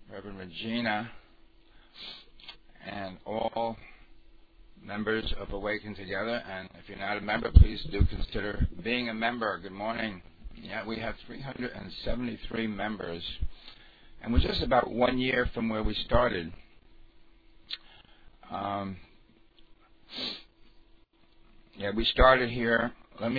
Reverend Regina, and all members of Awaken Together. And if you're not a member, please do consider being a member. Good morning. Yeah, we have 373 members, and we're just about 1 year from where we started. We started here. I'm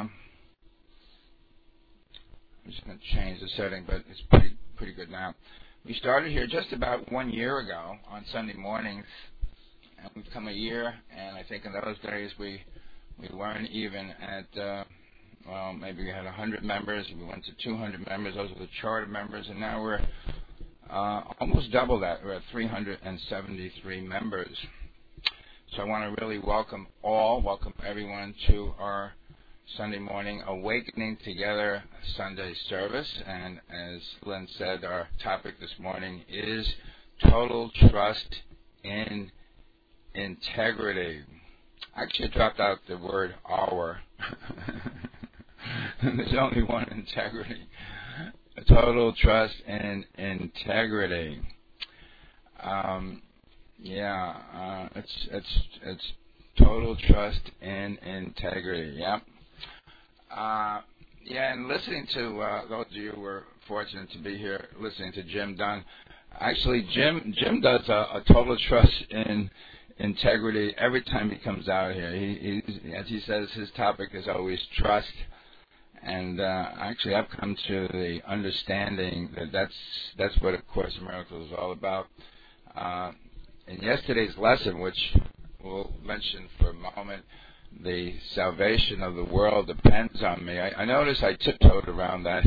just going to change the setting, but it's pretty good now. We started here just about 1 year ago on Sunday mornings, and we've come a year, and I think in those days we weren't even at, maybe we had 100 members, we went to 200 members, those were the charter members, and now we're almost double that. We're at 373 members. So I want to really welcome everyone to our Sunday morning Awakening Together Sunday service. And as Lynn said, our topic this morning is total trust in integrity. Actually, I dropped out the word our. There's only one integrity. Total trust in integrity. It's total trust in integrity. Yep. And listening to those of you who were fortunate to be here, listening to Jim Dunn. Actually, Jim does a total trust in integrity every time he comes out here. He as he says, his topic is always trust. And actually, I've come to the understanding that that's what A Course in Miracles is all about. In yesterday's lesson, which we'll mention for a moment, the salvation of the world depends on me. I noticed I tiptoed around that.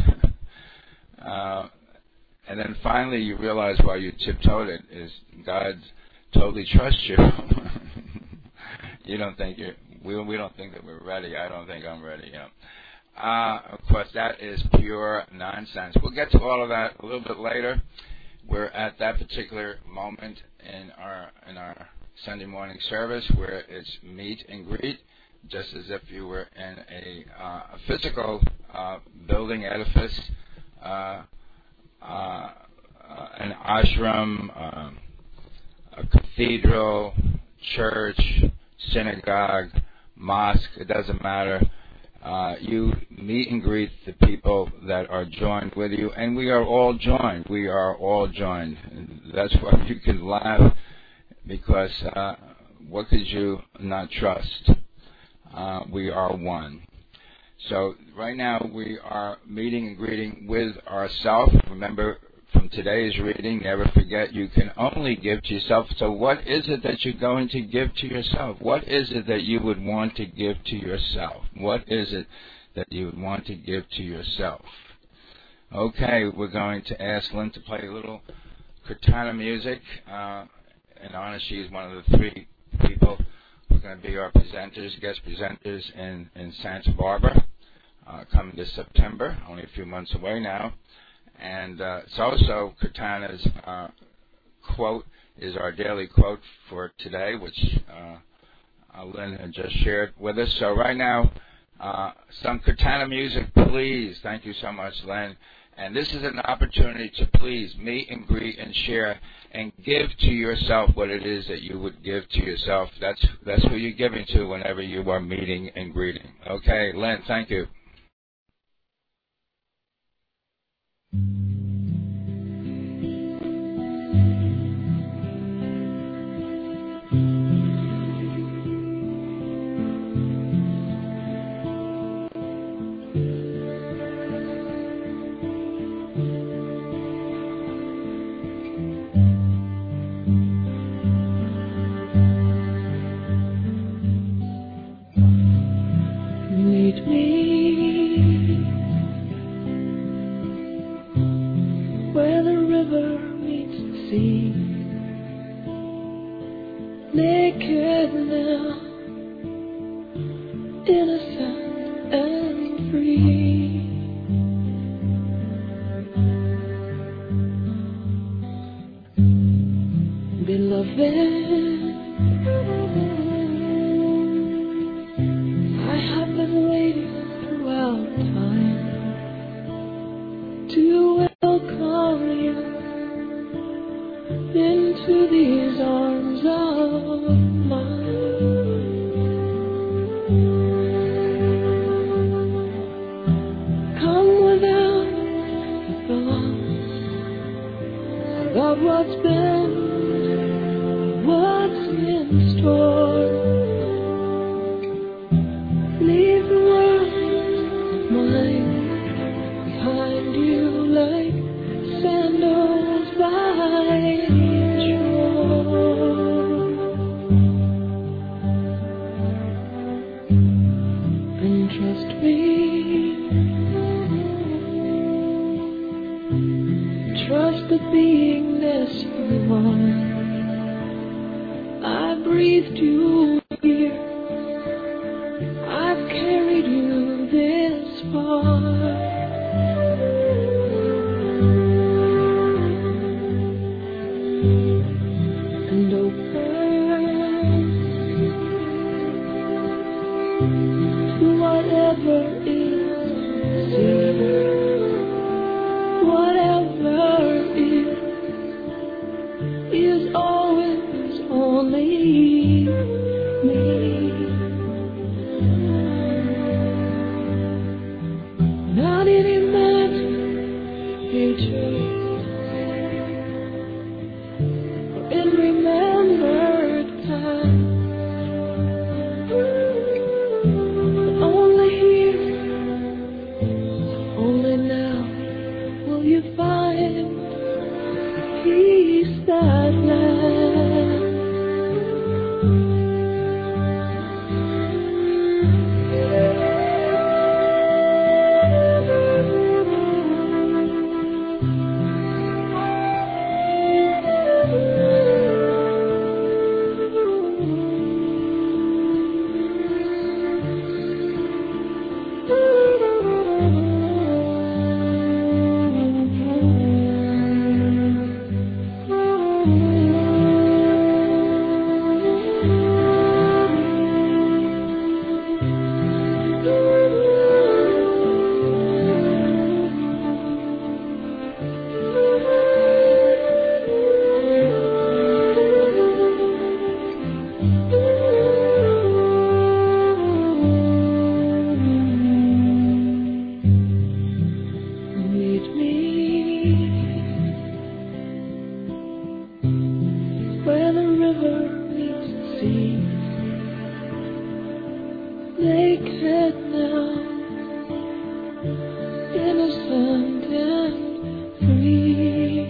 And then finally you realize why you tiptoed it is God totally trusts you. You don't think we don't think that we're ready. I don't think I'm ready. Of course, that is pure nonsense. We'll get to all of that a little bit later. We're at that particular moment in our Sunday morning service where it's meet and greet, just as if you were in a physical building edifice, an ashram, a cathedral, church, synagogue, mosque. It doesn't matter. You meet and greet the people that are joined with you, and we are all joined. We are all joined. And that's why you can laugh, because what could you not trust? We are one. So right now we are meeting and greeting with ourselves. Remember from today's reading, never forget you can only give to yourself. So what is it that you're going to give to yourself? What is it that you would want to give to yourself? What is it that you would want to give to yourself? Okay, we're going to ask Lynn to play a little Kirtana music. In honor, she's one of the three people who are going to be our presenters, guest presenters in Santa Barbara, coming this September, only a few months away now. And it's also Kirtana's quote is our daily quote for today, which Lynn had just shared with us. So right now, some Kirtana music, please. Thank you so much, Lynn. And this is an opportunity to please meet and greet and share and give to yourself what it is that you would give to yourself. That's who you're giving to whenever you are meeting and greeting. Okay, Lynn, thank you. Meet me where the river meets the sea, naked now, innocent and free. Beloved, I have been waiting throughout time to welcome you to these arms of mine. Come without a thought about what's been, what's in store. Leave the world mine behind you like sandals by the shore. And trust me, trust the beingness you are. I breathed you here, I've carried you this far. And open to whatever is here, whatever is always only me. Not in imagination or in remembered time, but only here, only now will you find peace that lasts. Where the river meets the sea, naked now, innocent and free.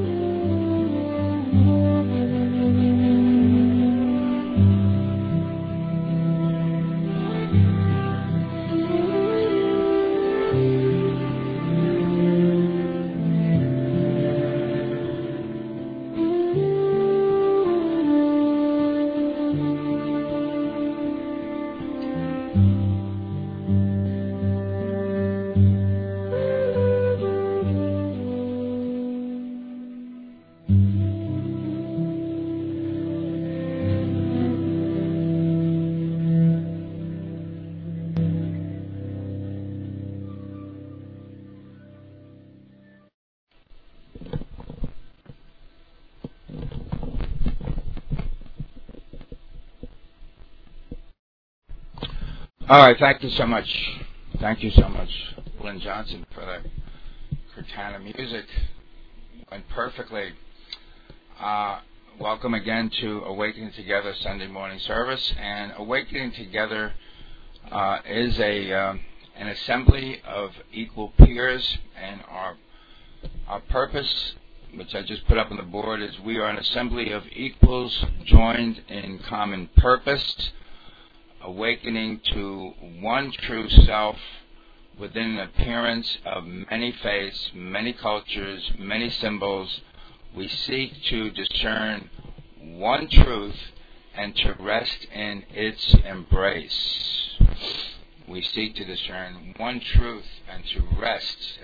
All right, thank you so much. Thank you so much, Lynn Johnson, for the Cortana music. Went perfectly. Welcome again to Awakening Together Sunday morning service. And Awakening Together is an assembly of equal peers, and our purpose, which I just put up on the board, is we are an assembly of equals joined in common purpose, awakening to one true self within an appearance of many faiths, many cultures, many symbols. We seek to discern one truth and to rest in its embrace. We seek to discern one truth and to rest.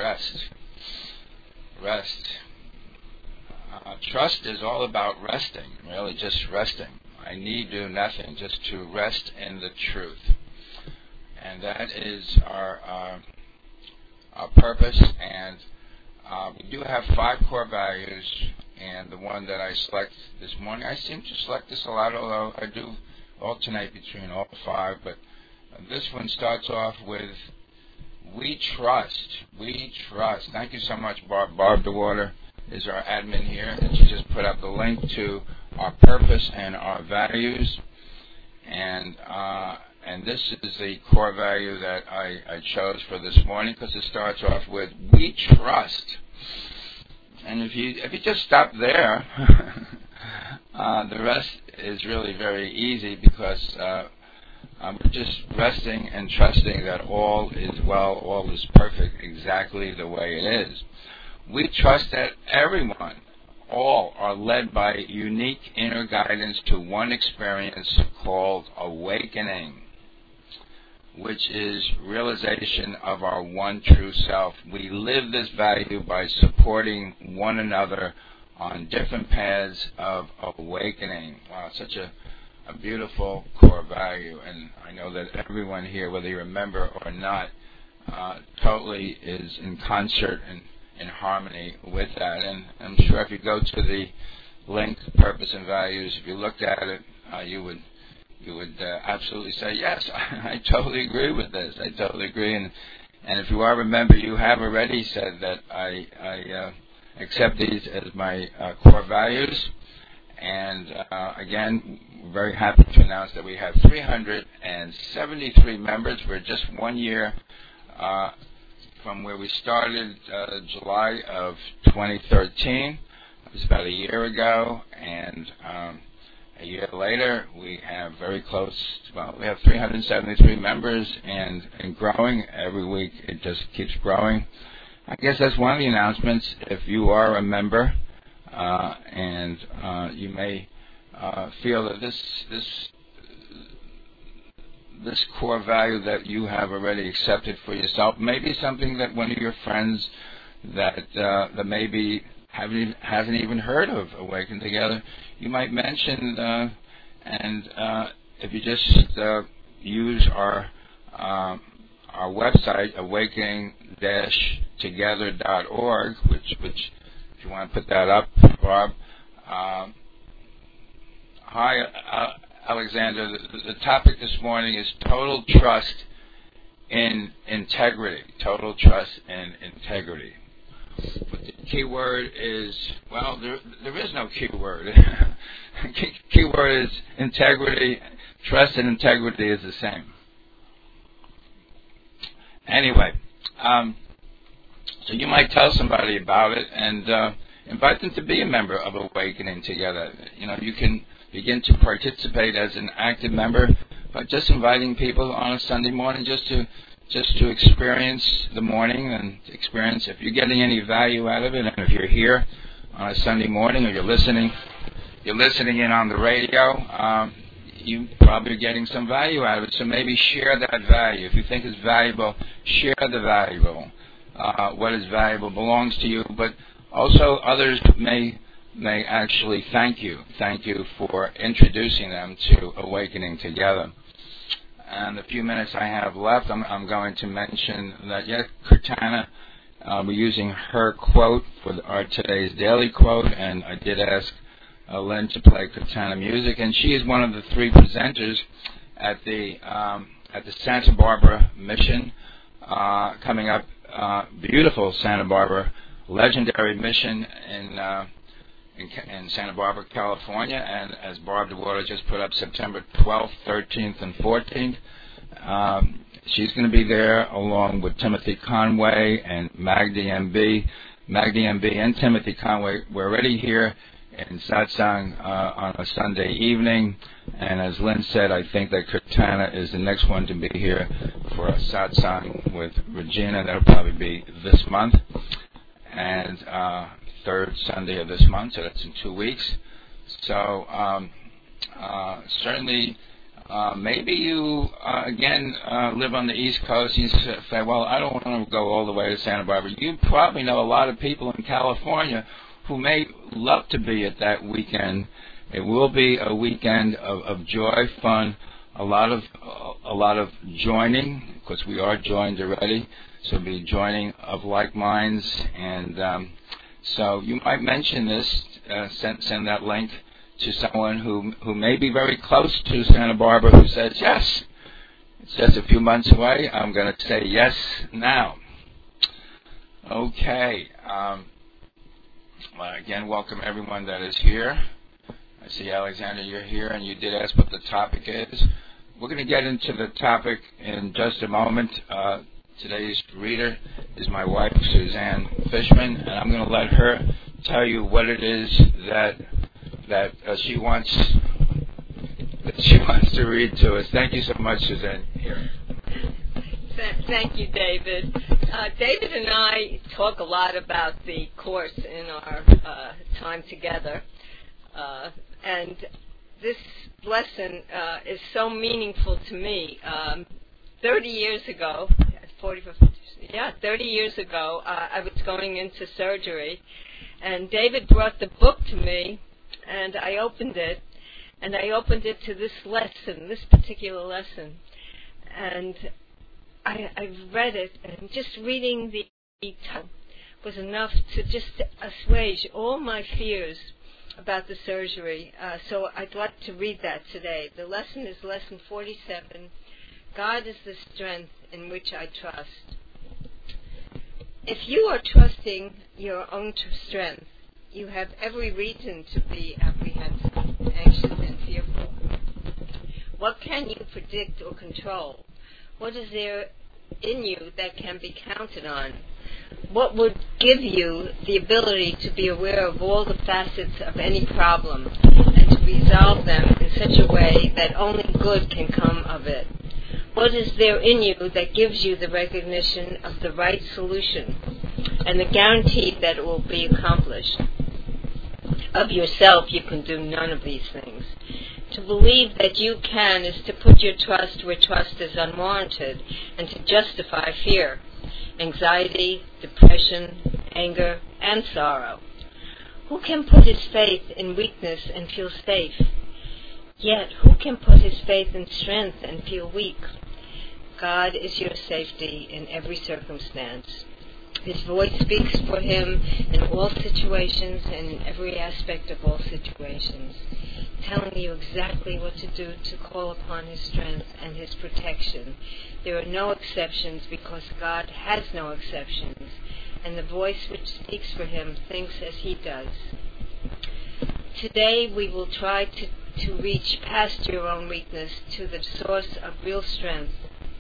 Rest. Trust is all about resting, really just resting. I need do nothing, just to rest in the truth. And that is our purpose. And we do have 5 core values and the one that I select this morning, I seem to select this a lot, although I do alternate between all 5, but this one starts off with "We Trust." We trust. Thank you so much, Barb. Barb DeWater is our admin here, and she just put up the link to our purpose and our values. And this is the core value that I chose for this morning, because it starts off with "We trust." And if you just stop there, the rest is really very easy, because we're just resting and trusting that all is well, all is perfect, exactly the way it is. We trust that everyone, all, are led by unique inner guidance to one experience called awakening, which is realization of our one true self. We live this value by supporting one another on different paths of awakening. Wow, such a beautiful core value, and I know that everyone here, whether you're a member or not, totally is in concert and in harmony with that. And I'm sure if you go to the link, Purpose and Values, if you looked at it, you would absolutely say, yes, I totally agree with this. I totally agree. And if you are a member, you have already said that I accept these as my core values. And again, we're very happy to announce that we have 373 members. We're just 1 year from where we started, July of 2013. It was about a year ago, and a year later, we have very close, we have 373 members and growing. Every week it just keeps growing. I guess that's one of the announcements. If you are a member, and you may feel that this core value that you have already accepted for yourself may be something that one of your friends that maybe hasn't even heard of Awaken Together, you might mention, and if you just use our website, awakening-together.org, which if you want to put that up, Bob. Hi, Alexander. The topic this morning is total trust in integrity. Total trust in integrity. But the key word is, well, there is no key word. Key word is integrity. Trust and integrity is the same. Anyway, so you might tell somebody about it and invite them to be a member of Awakening Together. You know, you can begin to participate as an active member by just inviting people on a Sunday morning just to experience the morning and experience if you're getting any value out of it. And if you're here on a Sunday morning or you're listening in on the radio, you probably are getting some value out of it. So maybe share that value. If you think it's valuable, share the valuable. What is valuable belongs to you, but also others may actually thank you for introducing them to Awakening Together. And the few minutes I have left, I'm going to mention that, Kirtana, we're using her quote for our today's daily quote, and I did ask Lynn to play Kirtana music, and she is one of the 3 presenters at the Santa Barbara Mission coming up. Beautiful Santa Barbara, legendary mission in Santa Barbara, California, and as Barb DeWater just put up, September 12th, 13th, and 14th. She's going to be there along with Timothy Conway and Magdi MB. Magdi MB and Timothy Conway were already here in Satsang on a Sunday evening, and as Lynn said, I think that Kirtana is the next one to be here for a Satsang with Regina. That'll probably be this month, and third Sunday of this month, so that's in 2 weeks. So certainly, maybe you again live on the East Coast. You say, well, I don't want to go all the way to Santa Barbara. You probably know a lot of people in California who may love to be at that weekend. It will be a weekend of joy, fun, a lot of joining, because we are joined already. So it'll be joining of like minds, and So you might mention this, send that link to someone who may be very close to Santa Barbara who says, yes, it's just a few months away. I'm going to say yes now. Okay. Again, welcome everyone that is here. I see, Alexander, you're here, and you did ask what the topic is. We're going to get into the topic in just a moment. Today's reader is my wife, Suzanne Fishman, and I'm going to let her tell you what it is that she wants to read to us. Thank you so much, Suzanne. Here. Thank you, David. David and I talk a lot about the Course in our time together, and this lesson is so meaningful to me. 30 years ago, I was going into surgery, and David brought the book to me, and I opened it to this lesson, this particular lesson, and I read it, and just reading the title was enough to just assuage all my fears about the surgery. So I'd like to read that today. The lesson is lesson 47. God is the strength in which I trust. If you are trusting your own strength, you have every reason to be apprehensive, anxious, and fearful. What can you predict or control? What is there in you that can be counted on? What would give you the ability to be aware of all the facets of any problem and to resolve them in such a way that only good can come of it? What is there in you that gives you the recognition of the right solution and the guarantee that it will be accomplished? Of yourself, you can do none of these things. To believe that you can is to put your trust where trust is unwarranted and to justify fear, anxiety, depression, anger, and sorrow. Who can put his faith in weakness and feel safe? Yet, who can put his faith in strength and feel weak? God is your safety in every circumstance. His voice speaks for him in all situations and in every aspect of all situations, telling you exactly what to do to call upon his strength and his protection. There are no exceptions because God has no exceptions, and the voice which speaks for him thinks as he does. Today we will try to reach past your own weakness to the source of real strength.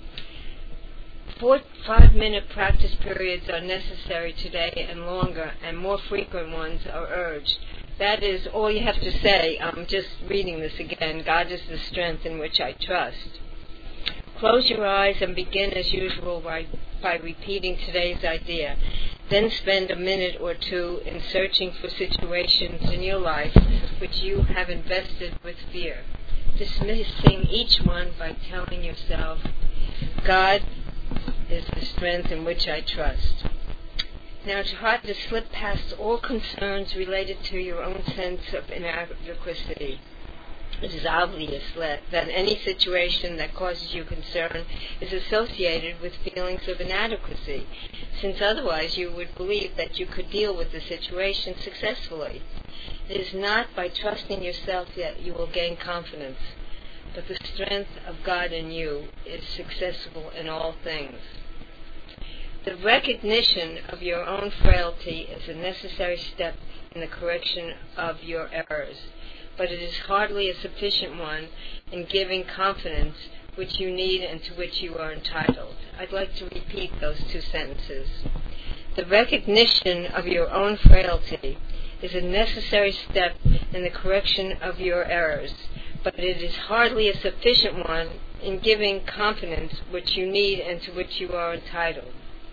4 5-minute practice periods are necessary today, and longer and more frequent ones are urged. That is all you have to say. I'm just reading this again. God is the strength in which I trust. Close your eyes and begin as usual by repeating today's idea. Then spend a minute or two in searching for situations in your life which you have invested with fear, dismissing each one by telling yourself, God is the strength in which I trust. Now try to slip past all concerns related to your own sense of inadequacy. It is obvious that any situation that causes you concern is associated with feelings of inadequacy, since otherwise you would believe that you could deal with the situation successfully. It is not by trusting yourself that you will gain confidence, but the strength of God in you is successful in all things. The recognition of your own frailty is a necessary step in the correction of your errors, but it is hardly a sufficient one in giving confidence which you need and to which you are entitled. I'd like to repeat those 2 sentences. The recognition of your own frailty is a necessary step in the correction of your errors, but it is hardly a sufficient one in giving confidence which you need and to which you are entitled.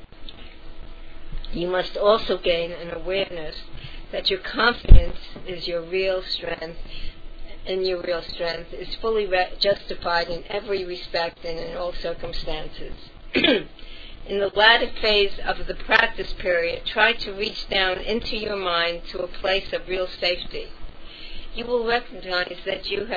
You must also gain an awareness that your confidence is your real strength, and your real strength is fully justified in every respect and in all circumstances. In the latter phase of the practice period, try to reach down into your mind to a place of real safety. You will recognize that you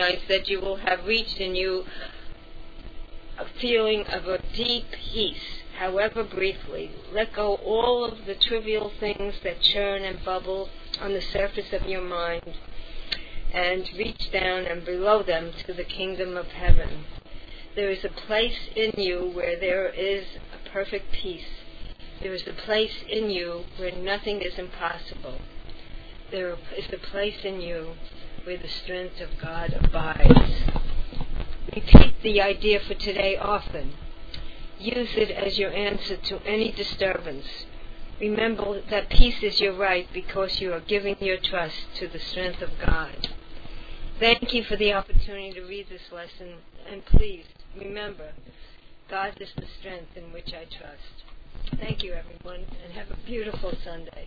will have reached in you a feeling of a deep peace however briefly. Let go all of the trivial things that churn and bubble on the surface of your mind, and reach down and below them to the kingdom of heaven. There is a place in you where there is a perfect peace. There is a place in you where nothing is impossible. There is a place in you where the strength of God abides. Repeat the idea for today often. Use it as your answer to any disturbance. Remember that peace is your right because you are giving your trust to the strength of God. Thank you for the opportunity to read this lesson, and please remember, God is the strength in which I trust. Thank you, everyone, and have a beautiful Sunday.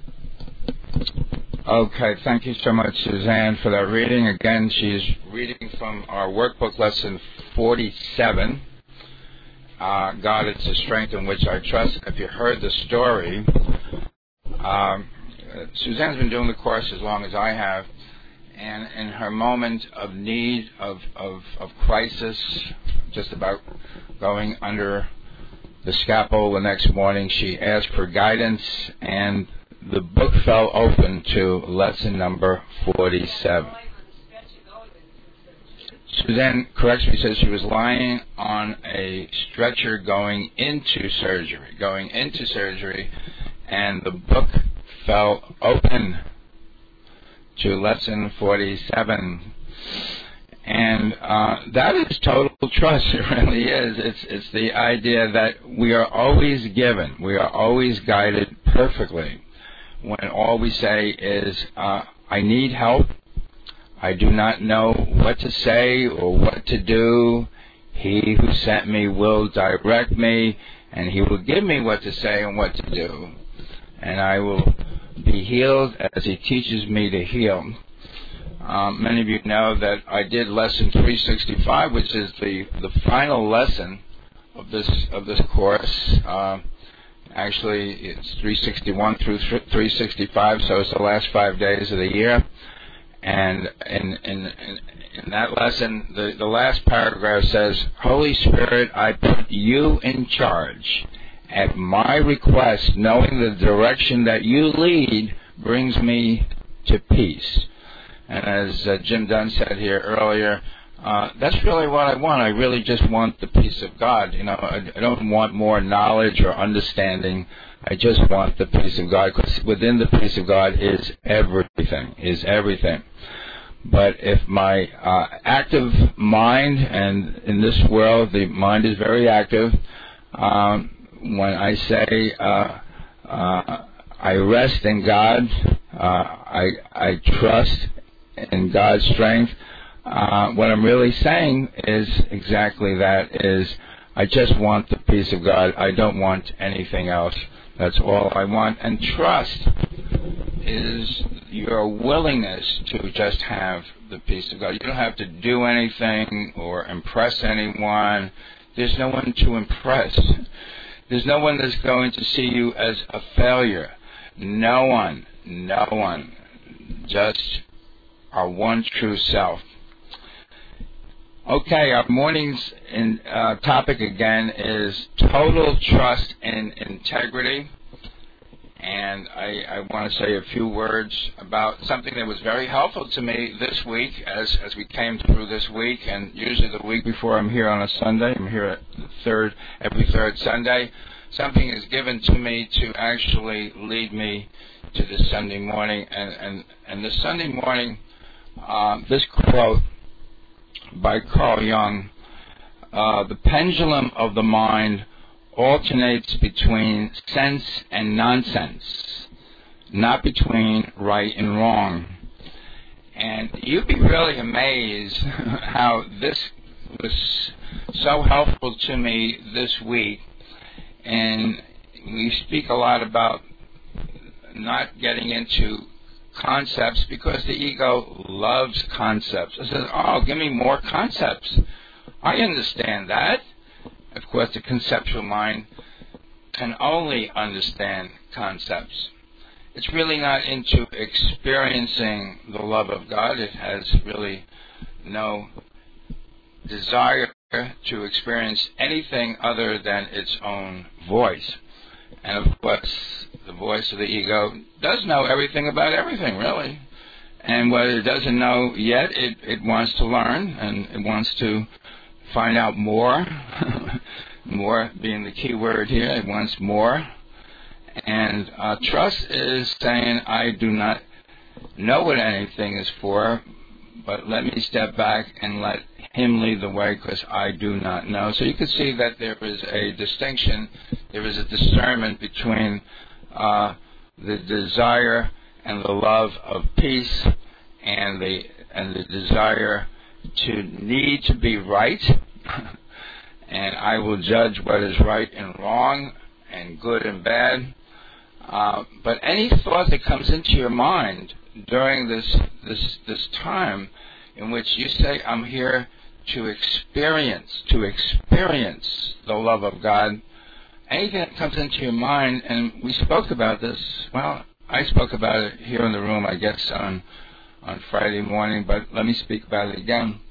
Okay, thank you so much, Suzanne, for that reading. Again, she's reading from our workbook lesson 47. God is the strength in which I trust. If you heard the story, Suzanne's been doing the course as long as I have, and in her moment of need, of crisis, just about going under the scaffold the next morning, she asked for guidance, and the book fell open to lesson number 47. Suzanne corrects me, says she was lying on a stretcher going into surgery, and the book fell open to lesson 47. And that is total trust. It really is. It's the idea that we are always given, we are always guided perfectly. When all we say is, I need help, I do not know what to say or what to do, He who sent me will direct me, and He will give me what to say and what to do. And I will be healed as He teaches me to heal. Many of you know that I did lesson 365, which is the final lesson of this course. Actually, it's 361 through 365, so it's the last 5 days of the year. And in that lesson, the last paragraph says, Holy Spirit, I put you in charge. At my request, knowing the direction that you lead brings me to peace. And as Jim Dunn said here earlier, that's really what I want. I really just want the peace of God. I don't want more knowledge or understanding. I just want the peace of God, because within the peace of God is everything. But if my active mind, and in this world the mind is very active, when I say I rest in God, I trust in God's strength, what I'm really saying is exactly that, is I just want the peace of God. I don't want anything else. That's all I want. And trust is your willingness to just have the peace of God. You don't have to do anything or impress anyone. There's no one to impress. There's no one that's going to see you as a failure. No one. Just our one true self. Okay, our morning's topic again is total trust and integrity. And I want to say a few words about something that was very helpful to me this week as we came through this week. And usually the week before I'm here on a Sunday. I'm here every third Sunday. Something is given to me to actually lead me to the Sunday morning. And this Sunday morning, this quote by Carl Jung, the pendulum of the mind alternates between sense and nonsense, not between right and wrong. And you'd be really amazed how this was so helpful to me this week. And we speak a lot about not getting into concepts because the ego loves concepts. It says, oh, give me more concepts. I understand that. Of course, the conceptual mind can only understand concepts. It's really not into experiencing the love of God. It has really no desire to experience anything other than its own voice. And of course, the voice of the ego does know everything about everything, really. And what it doesn't know yet, it wants to learn, and it wants to find out more. More being the key word here. It wants more. And trust is saying, I do not know what anything is for, but let me step back and let him lead the way, because I do not know. So you can see that there is a distinction, there is a discernment between the desire and the love of peace and the desire to need to be right. And I will judge what is right and wrong and good and bad. But any thought that comes into your mind during this time in which you say, I'm here to experience the love of God, anything that comes into your mind, and we spoke about this, well, I spoke about it here in the room, I guess, on Friday morning, but let me speak about it again.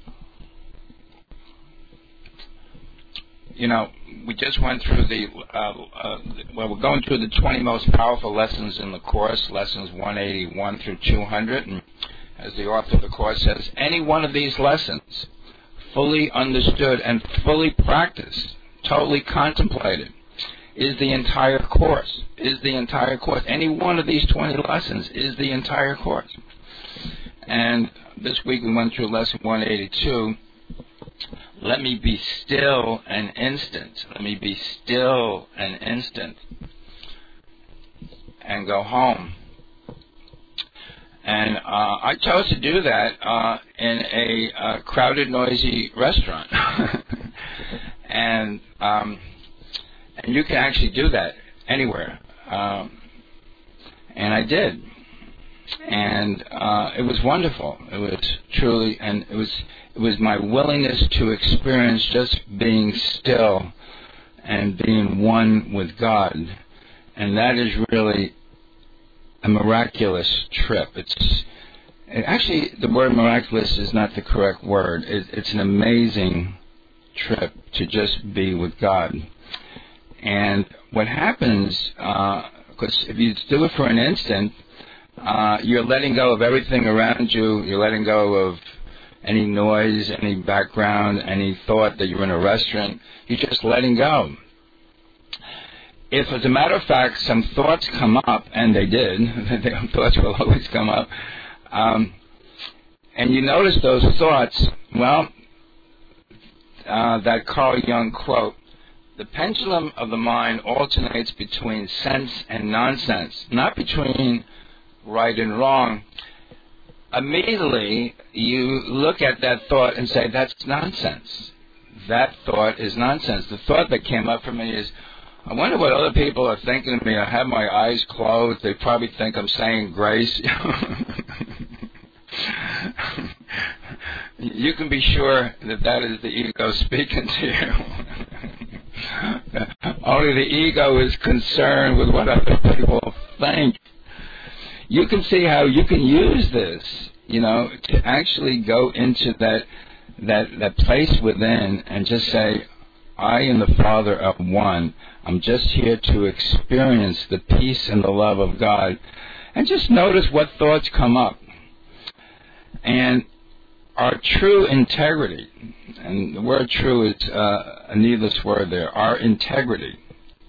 You know, we just went through we're going through the 20 most powerful lessons in the Course, lessons 181 through 200, and as the author of the Course says, any one of these lessons, fully understood and fully practiced, totally contemplated, is the entire Course, Any one of these 20 lessons is the entire Course. And this week we went through lesson 182, let me be still an instant. Let me be still an instant. And go home. And I chose to do that in a crowded, noisy restaurant. And you can actually do that anywhere. And I did. And it was wonderful. It was truly, and it was my willingness to experience just being still and being one with God. And that is really a miraculous trip. Actually, the word miraculous is not the correct word. It's an amazing trip to just be with God. And what happens, because if you do it for an instant, you're letting go of everything around you. You're letting go of any noise, any background, any thought that you're in a restaurant. You're just letting go. If, as a matter of fact, some thoughts come up, and they did, thoughts will always come up, and you notice those thoughts, well, that Carl Jung quote, the pendulum of the mind alternates between sense and nonsense, not between right and wrong. Immediately, you look at that thought and say, that's nonsense. That thought is nonsense. The thought that came up for me is, I wonder what other people are thinking of me. I have my eyes closed. They probably think I'm saying grace. You can be sure that is the ego speaking to you. Only the ego is concerned with what other people think. You can see how you can use this, to actually go into that place within and just say, I and the Father are one. I'm just here to experience the peace and the love of God. And just notice what thoughts come up. And our true integrity, and the word true is a needless word there, our integrity,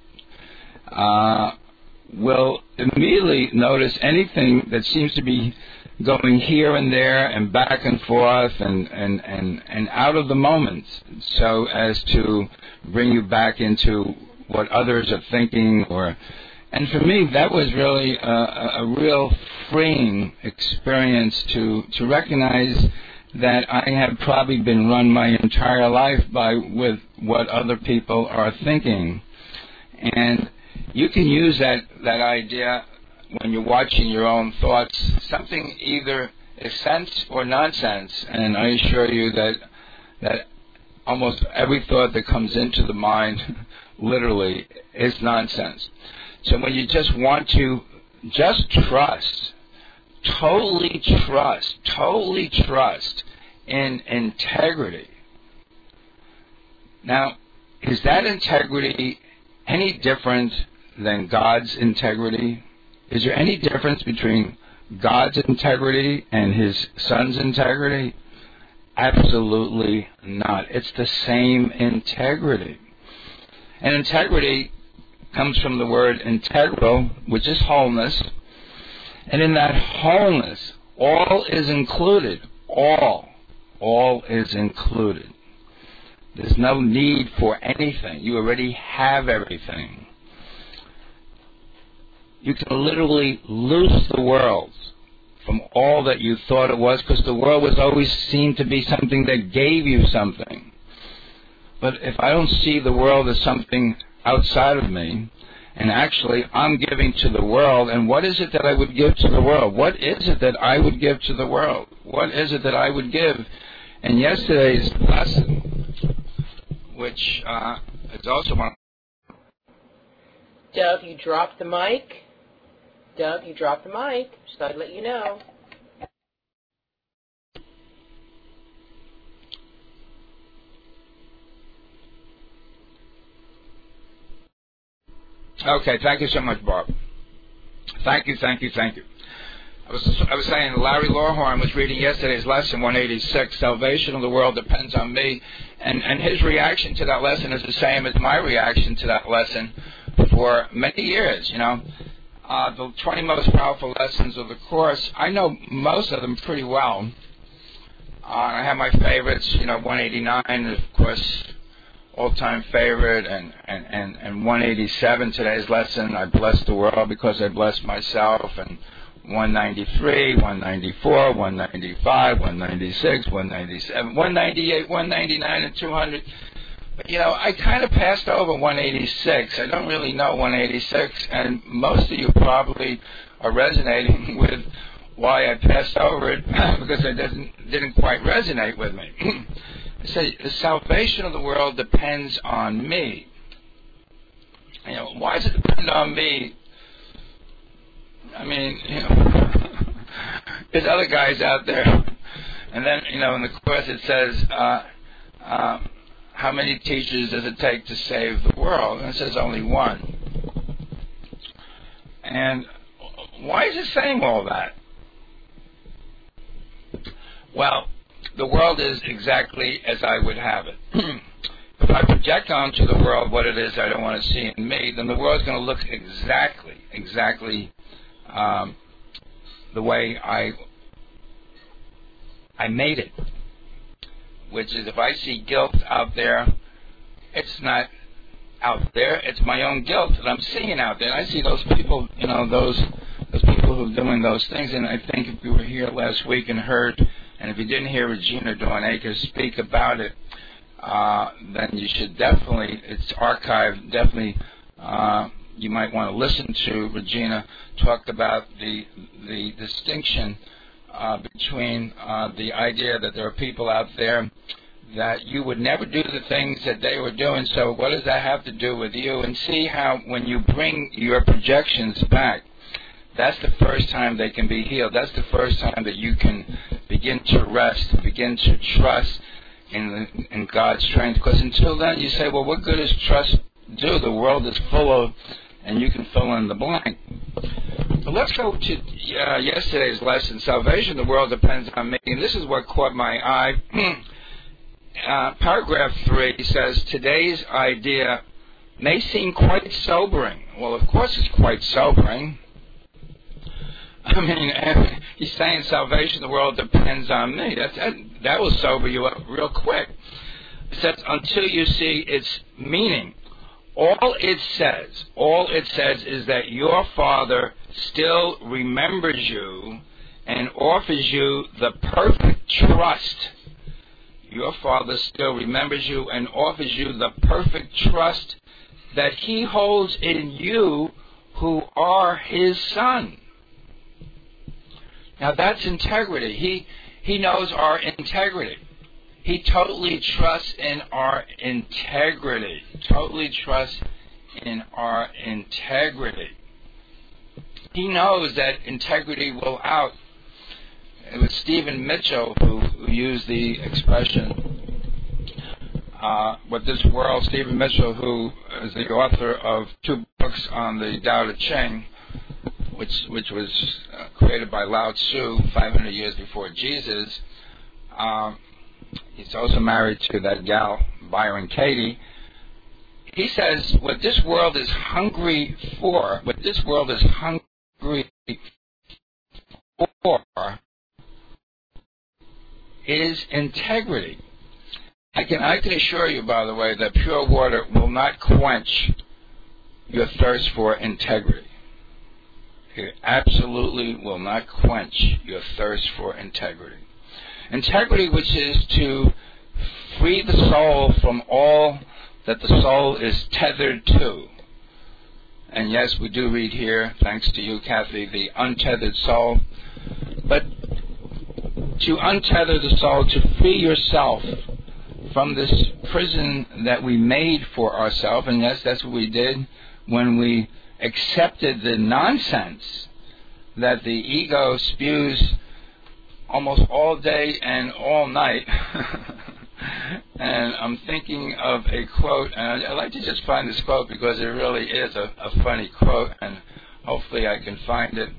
will immediately notice anything that seems to be going here and there and back and forth and out of the moment, so as to bring you back into what others are thinking. And for me, that was really a real freeing experience to recognize that I have probably been run my entire life with what other people are thinking. And you can use that idea when you're watching your own thoughts, something either is sense or nonsense. And I assure you that almost every thought that comes into the mind literally is nonsense. So when you just want to just trust, totally trust in integrity, Now, is that integrity any different than God's integrity? Is there any difference between God's integrity and His Son's integrity? Absolutely not. It's the same integrity. And integrity comes from the word integral, which is wholeness. And in that wholeness, all is included. All is included. There's no need for anything. You already have everything. You can literally loose the world from all that you thought it was, because the world was always seen to be something that gave you something. But if I don't see the world as something outside of me, and actually I'm giving to the world, and what is it that I would give to the world? What is it that I would give to the world? What is it that I would give? And yesterday's lesson, which is also one. Doug, you dropped the mic. Doug, you dropped the mic. Just thought I'd let you know. Okay, thank you so much, Bob. Thank you. I was saying Larry Lawhorn was reading yesterday's lesson, 186, Salvation of the World Depends on Me, and his reaction to that lesson is the same as my reaction to that lesson for many years, The 20 most powerful lessons of the Course, I know most of them pretty well. I have my favorites, 189, of course, all-time favorite, and 187, today's lesson, I bless the world because I bless myself, and 193, 194, 195, 196, 197, 198, 199, and 200. But, I kind of passed over 186. I don't really know 186, and most of you probably are resonating with why I passed over it because it didn't quite resonate with me. So the salvation of the world depends on me. Why does it depend on me? I mean, there's other guys out there. And then, in the Course it says, how many teachers does it take to save the world? And it says only one. And why is it saying all that? Well, the world is exactly as I would have it. If I project onto the world what it is I don't want to see in me, then the world's going to look exactly the way I made it. Which is, if I see guilt out there, it's not out there, it's my own guilt that I'm seeing out there. And I see those people, those people who are doing those things, and I think if you were here last week and heard, and if you didn't hear Regina Dawn Akers speak about it, then you should definitely, it's archived, definitely you might want to listen to Regina talk about the distinction between the idea that there are people out there that you would never do the things that they were doing, so what does that have to do with you? And see how when you bring your projections back, that's the first time they can be healed. That's the first time that you can begin to rest, begin to trust in God's strength. Because until then, you say, well, what good does trust do? The world is full of, and you can fill in the blank. But let's go to yesterday's lesson, Salvation of the World Depends on Me. And this is what caught my eye. Paragraph 3 says, today's idea may seem quite sobering. Well, of course it's quite sobering. I mean, he's saying salvation of the world depends on me. That will sober you up real quick. It says, until you see its meaning. All it says is that your Father still remembers you and offers you the perfect trust. Your Father still remembers you and offers you the perfect trust that He holds in you who are His Son. Now that's integrity. He knows our integrity. He totally trusts in our integrity. Totally trusts in our integrity. He knows that integrity will out. It was Stephen Mitchell who used the expression, what this world, Stephen Mitchell, who is the author of 2 books on the Tao Te Ching, which was created by Lao Tzu 500 years before Jesus. He's also married to that gal, Byron Katie. He says what this world is hungry for, is integrity. I can assure you, by the way, that pure water will not quench your thirst for integrity. It absolutely will not quench your thirst for integrity. Integrity, which is to free the soul from all that the soul is tethered to. And yes, we do read here, thanks to you, Kathy, the untethered soul. But to untether the soul, to free yourself from this prison that we made for ourselves, and yes, that's what we did when we accepted the nonsense that the ego spews almost all day and all night. And I'm thinking of a quote, and I'd like to just find this quote because it really is a funny quote, and hopefully I can find it.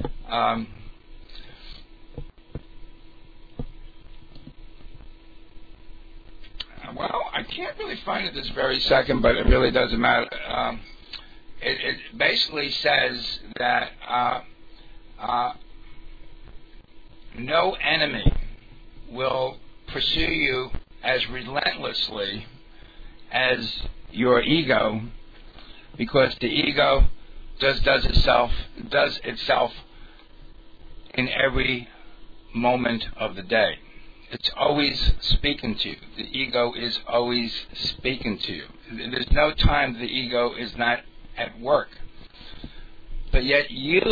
Well, I can't really find it this very second, but it really doesn't matter. It basically says that no enemy will pursue you as relentlessly as your ego, because the ego does itself in every moment of the day. It's always speaking to you. The ego is always speaking to you. There's no time the ego is not at work. But yet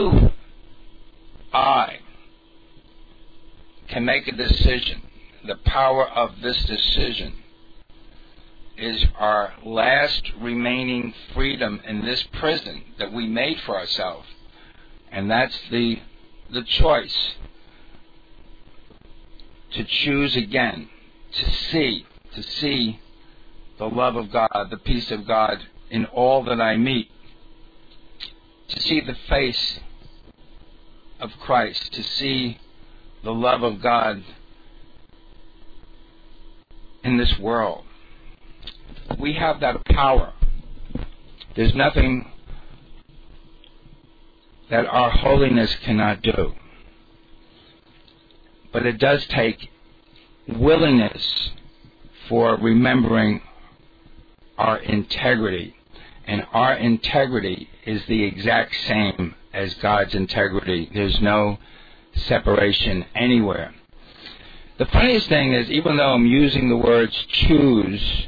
I, can make a decision. The power of this decision is our last remaining freedom in this prison that we made for ourselves. And that's the choice. To choose again, to see the love of God, the peace of God in all that I meet, to see the face of Christ, to see the love of God in this world. We have that power. There's nothing that our holiness cannot do. But it does take willingness for remembering our integrity. And our integrity is the exact same as God's integrity. There's no separation anywhere. The funniest thing is, even though I'm using the words choose,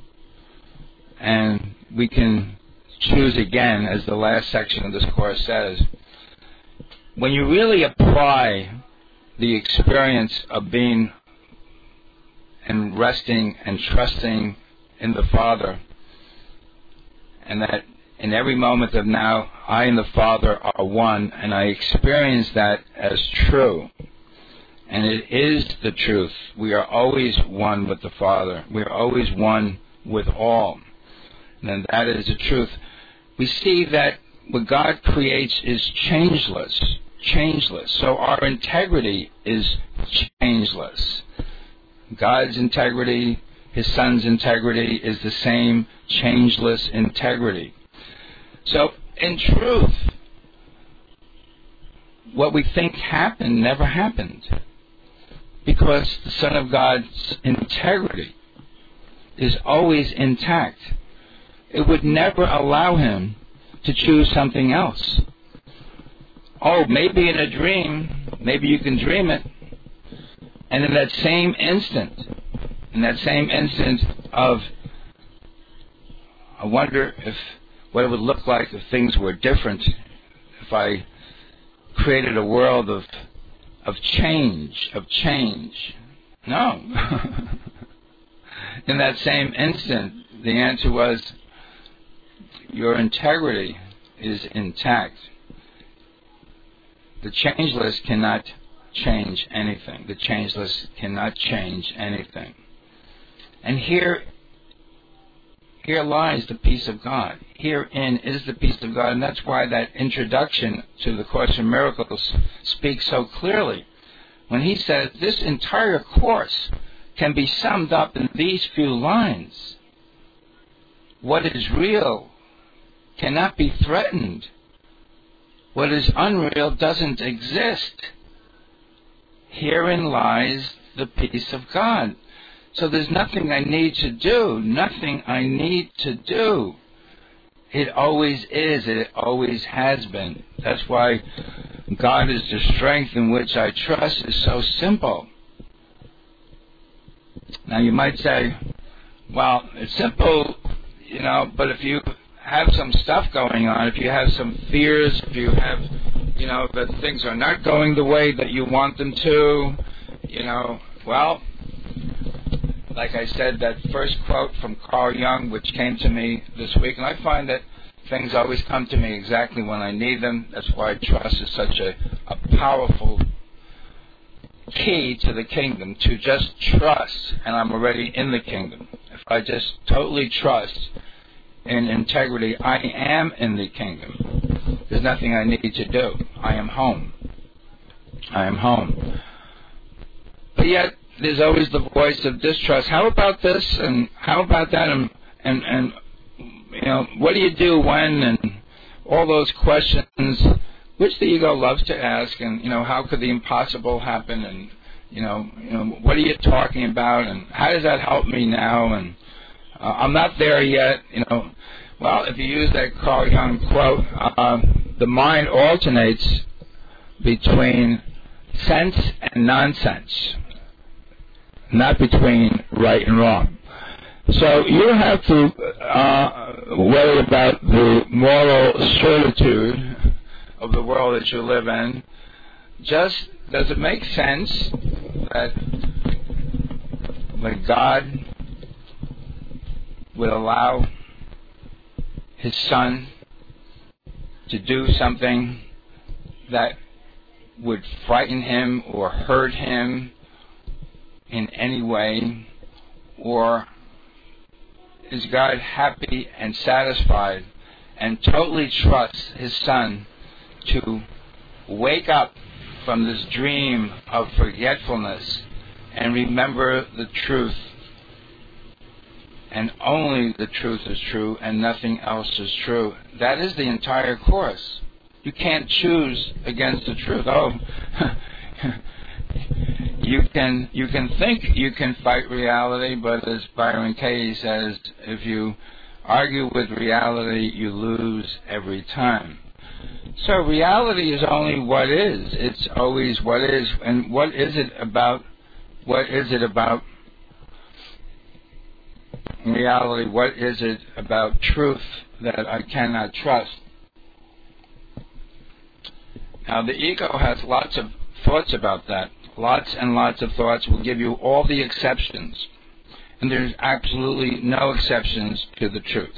and we can choose again, as the last section of this course says, when you really apply the experience of being and resting and trusting in the Father, and that in every moment of now, I and the Father are one, and I experience that as true. And it is the truth. We are always one with the Father. We are always one with all. And that is the truth. We see that what God creates is changeless. So our integrity is changeless. God's integrity, His Son's integrity is the same changeless integrity. So, in truth, what we think happened never happened, because the Son of God's integrity is always intact. It would never allow Him to choose something else. Oh, maybe in a dream, maybe you can dream it, and in that same instant of, I wonder what it would look like if things were different, if I created a world of change. No. In that same instant, the answer was, your integrity is intact. The changeless cannot change anything. The changeless cannot change anything. And here Here lies the peace of God. Herein is the peace of God. And that's why that introduction to the Course in Miracles speaks so clearly. When he says this entire Course can be summed up in these few lines. What is real cannot be threatened. What is unreal doesn't exist. Herein lies the peace of God. So there's nothing I need to do. Nothing I need to do. It always is. It always has been. That's why God is the strength in which I trust is so simple. Now you might say, well, it's simple, but if you have some stuff going on, if you have some fears, if you have, that things are not going the way that you want them to, well, like I said, that first quote from Carl Jung, which came to me this week, and I find that things always come to me exactly when I need them. That's why trust is such a powerful key to the kingdom, to just trust, and I'm already in the kingdom. If I just totally trust in integrity, I am in the kingdom. There's nothing I need to do. I am home. I am home. But yet, there's always the voice of distrust. How about this, and how about that, and what do you do when, and all those questions, which the ego loves to ask, and, how could the impossible happen, and, what are you talking about, and how does that help me now, and I'm not there yet, Well, if you use that Carl Jung quote, the mind alternates between sense and nonsense, not between right and wrong. So you don't have to worry about the moral certitude of the world that you live in. Just, does it make sense that God would allow His Son to do something that would frighten Him or hurt Him in any way? Or is God happy and satisfied and totally trusts His Son to wake up from this dream of forgetfulness and remember the truth? And only the truth is true and nothing else is true. That is the entire Course. You can't choose against the truth. Oh, you can think you can fight reality, but as Byron Katie says, if you argue with reality, you lose every time. So reality is only what is. It's always what is. And what is it about? What is it about reality? What is it about truth that I cannot trust? Now the ego has lots of thoughts about that. Lots and lots of thoughts will give you all the exceptions. And there's absolutely no exceptions to the truth.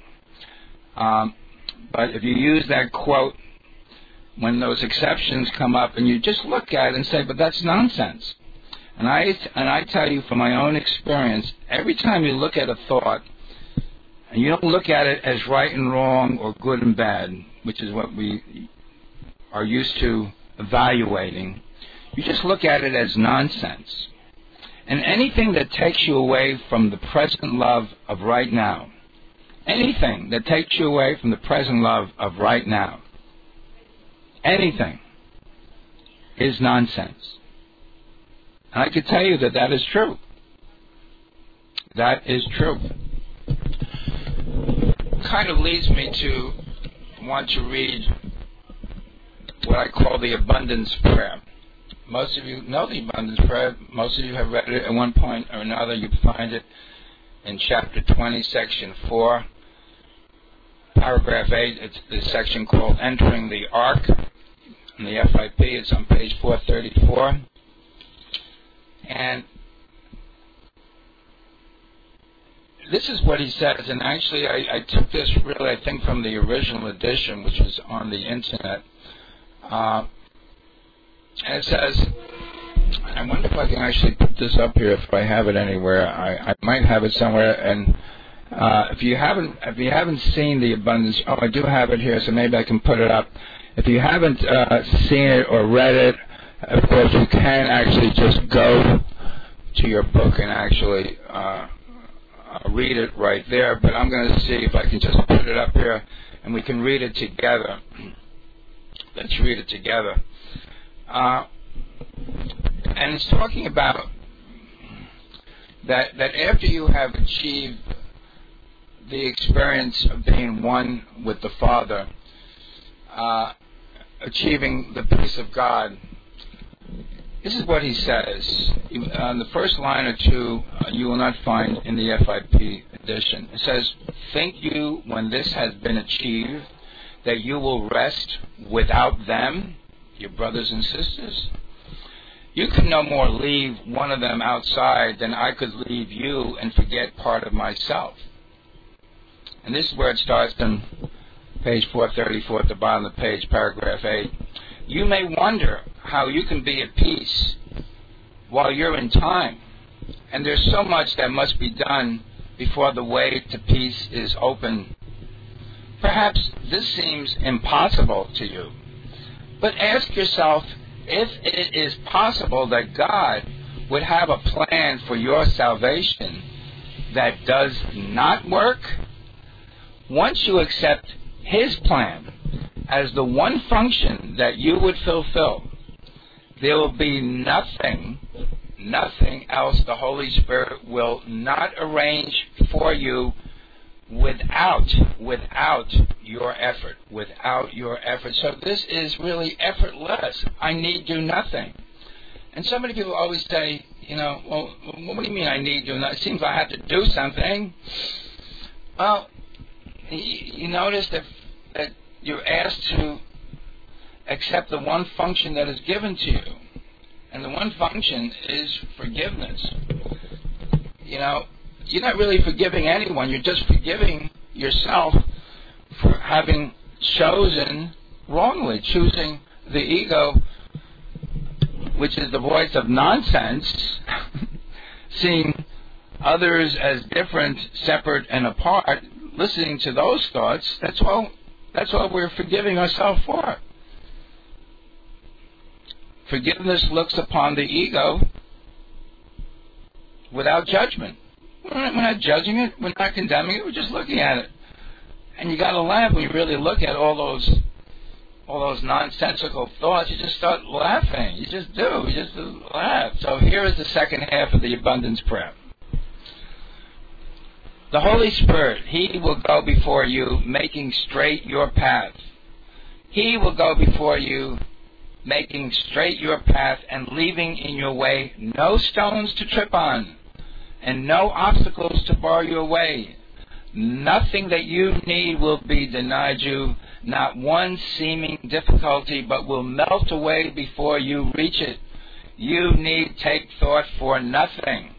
But if you use that quote, when those exceptions come up and you just look at it and say, but that's nonsense. And I tell you from my own experience, every time you look at a thought, and you don't look at it as right and wrong or good and bad, which is what we are used to evaluating, you just look at it as nonsense. And anything that takes you away from the present love of right now, anything that takes you away from the present love of right now, anything is nonsense. And I can tell you that that is true. That is true. Kind of leads me to want to read what I call the abundance prayer. Most of you know the abundance prayer. Most of you have read it at one point or another. You find it in chapter 20, section 4, paragraph 8. It's the section called Entering the Ark. In the FIP, it's on page 434. And this is what he says, and actually I took this really, I think, from the original edition, which was on the internet. And it says, I wonder if I can actually put this up here, if I have it anywhere. I might have it somewhere, and If you haven't seen the abundance, I do have it here, so maybe I can put it up. If you haven't seen it or read it, of course you can actually just go to your book and actually read it right there. But I'm going to see if I can just put it up here and we can read it together. Let's read it together. And it's talking about that after you have achieved the experience of being one with the Father, achieving the peace of God, this is what he says. On the first line or two, you will not find in the FIP edition. It says, "Think you, when this has been achieved, that you will rest without them, your brothers and sisters? You can no more leave one of them outside than I could leave you and forget part of myself." And this is where it starts on page 434 at the bottom of the page, paragraph 8. "You may wonder how you can be at peace while you're in time, and there's so much that must be done before the way to peace is open. Perhaps this seems impossible to you, but ask yourself if it is possible that God would have a plan for your salvation that does not work. Once you accept His plan as the one function that you would fulfill, there will be nothing else the Holy Spirit will not arrange for you without your effort. So this is really effortless. I need do nothing. And so many people always say, well, what do you mean I need do nothing? It seems I have to do something. Well, you notice that you're asked to accept the one function that is given to you. And the one function is forgiveness. You're not really forgiving anyone. You're just forgiving yourself for having chosen wrongly, choosing the ego, which is the voice of nonsense, seeing others as different, separate, and apart, listening to those thoughts. That's all we're forgiving ourselves for. Forgiveness looks upon the ego without judgment. We're not judging it. We're not condemning it. We're just looking at it. And you got to laugh when you really look at all those nonsensical thoughts. You just start laughing. You just do. You just laugh. So here is the second half of the abundance prayer. The Holy Spirit, He will go before you, making straight your path. He will go before you, making straight your path and leaving in your way no stones to trip on and no obstacles to bar your way. Nothing that you need will be denied you, not one seeming difficulty, but will melt away before you reach it. You need take thought for nothing.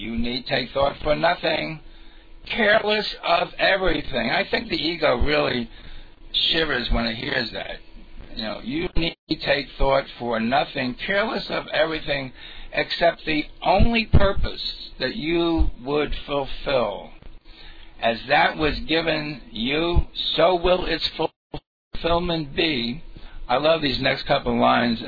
Careless of everything. I think the ego really shivers when it hears that. You need to take thought for nothing, careless of everything, except the only purpose that you would fulfill. As that was given you, so will its fulfillment be. I love these next couple of lines.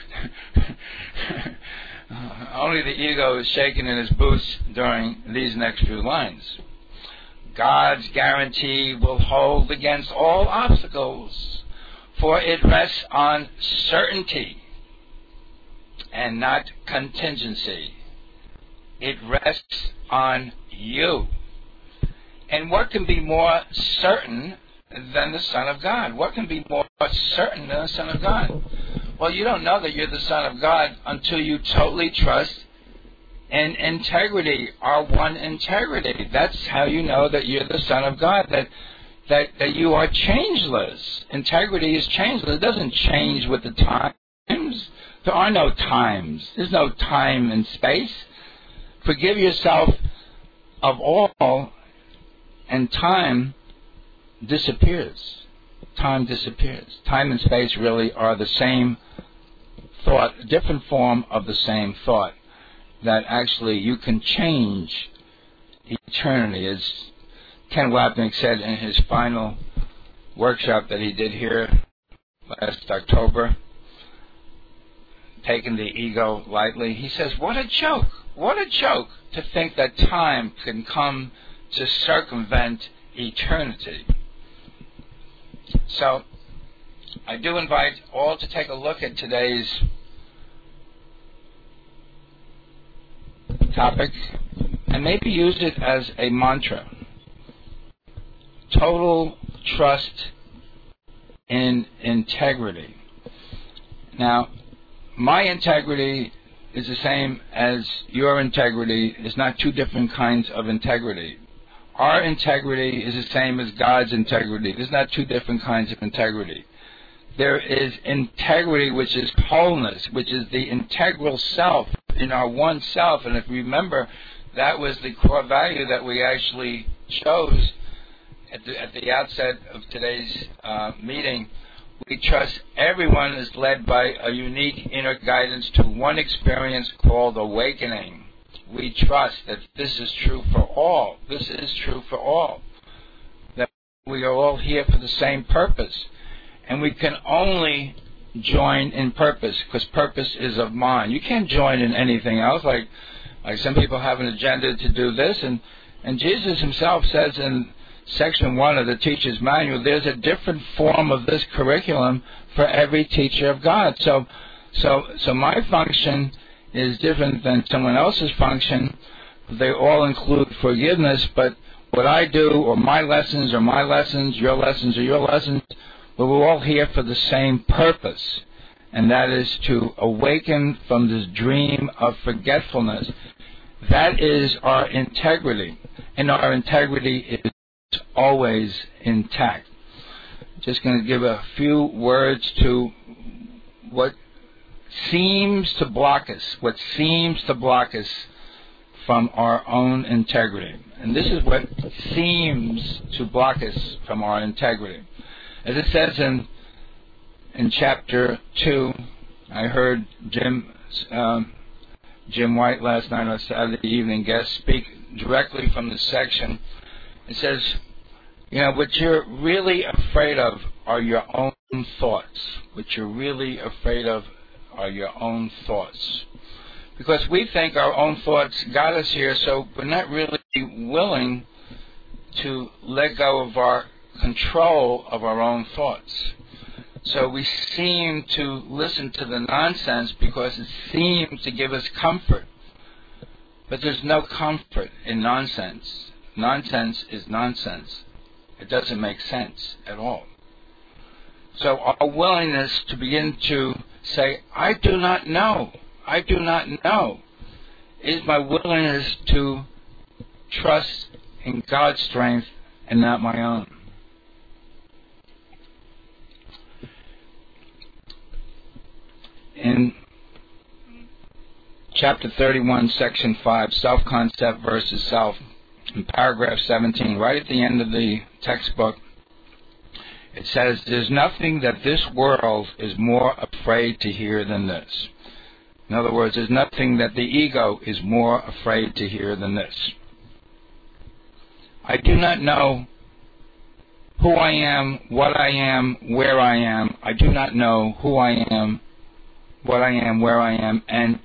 Only the ego is shaking in his boots during these next few lines. God's guarantee will hold against all obstacles, for it rests on certainty and not contingency. It rests on you. And what can be more certain than the Son of God? What can be more certain than the Son of God? Well, you don't know that you're the Son of God until you totally trust in integrity, our one integrity. That's how you know that you're the Son of God, that you are changeless. Integrity is changeless. It doesn't change with the times. There are no times. There's no time and space. Forgive yourself of all, and time disappears. Time disappears. Time and space really are the same thought, a different form of the same thought, that actually you can change eternity. Ken Wapnick said in his final workshop that he did here last October, taking the ego lightly, he says, what a joke to think that time can come to circumvent eternity. So I do invite all to take a look at today's topic and maybe use it as a mantra. Total trust in integrity. Now, my integrity is the same as your integrity. It's not two different kinds of integrity. Our integrity is the same as God's integrity. There's not two different kinds of integrity. There is integrity, which is wholeness, which is the integral self in our one self. And if you remember, that was the core value that we actually chose at the outset of today's meeting. We trust everyone is led by a unique inner guidance to one experience called awakening. We trust that this is true for all. This is true for all. That we are all here for the same purpose. And we can only join in purpose, because purpose is of mind. You can't join in anything else. Like some people have an agenda to do this, and Jesus himself says in Section 1 of the Teacher's Manual, there's a different form of this curriculum for every teacher of God. So my function is different than someone else's function. They all include forgiveness, but what I do, or my lessons are my lessons, your lessons are your lessons, but we're all here for the same purpose, and that is to awaken from this dream of forgetfulness. That is our integrity, and our integrity is always intact. Just going to give a few words to what seems to block us from our own integrity. And this is what seems to block us from our integrity. As it says in chapter 2, I heard Jim White last night on Saturday evening guest speak directly from the section. It says, what you're really afraid of are your own thoughts. What you're really afraid of are your own thoughts. Because we think our own thoughts got us here, so we're not really willing to let go of our control of our own thoughts. So we seem to listen to the nonsense because it seems to give us comfort. But there's no comfort in nonsense. Nonsense is nonsense. It doesn't make sense at all. So our willingness to begin to say, I do not know, is my willingness to trust in God's strength and not my own. In chapter 31, section 5, self-concept versus self, in paragraph 17, right at the end of the textbook, it says, there's nothing that this world is more afraid to hear than this. In other words, there's nothing that the ego is more afraid to hear than this. I do not know who I am, what I am, where I am. I do not know who I am, what I am, where I am. And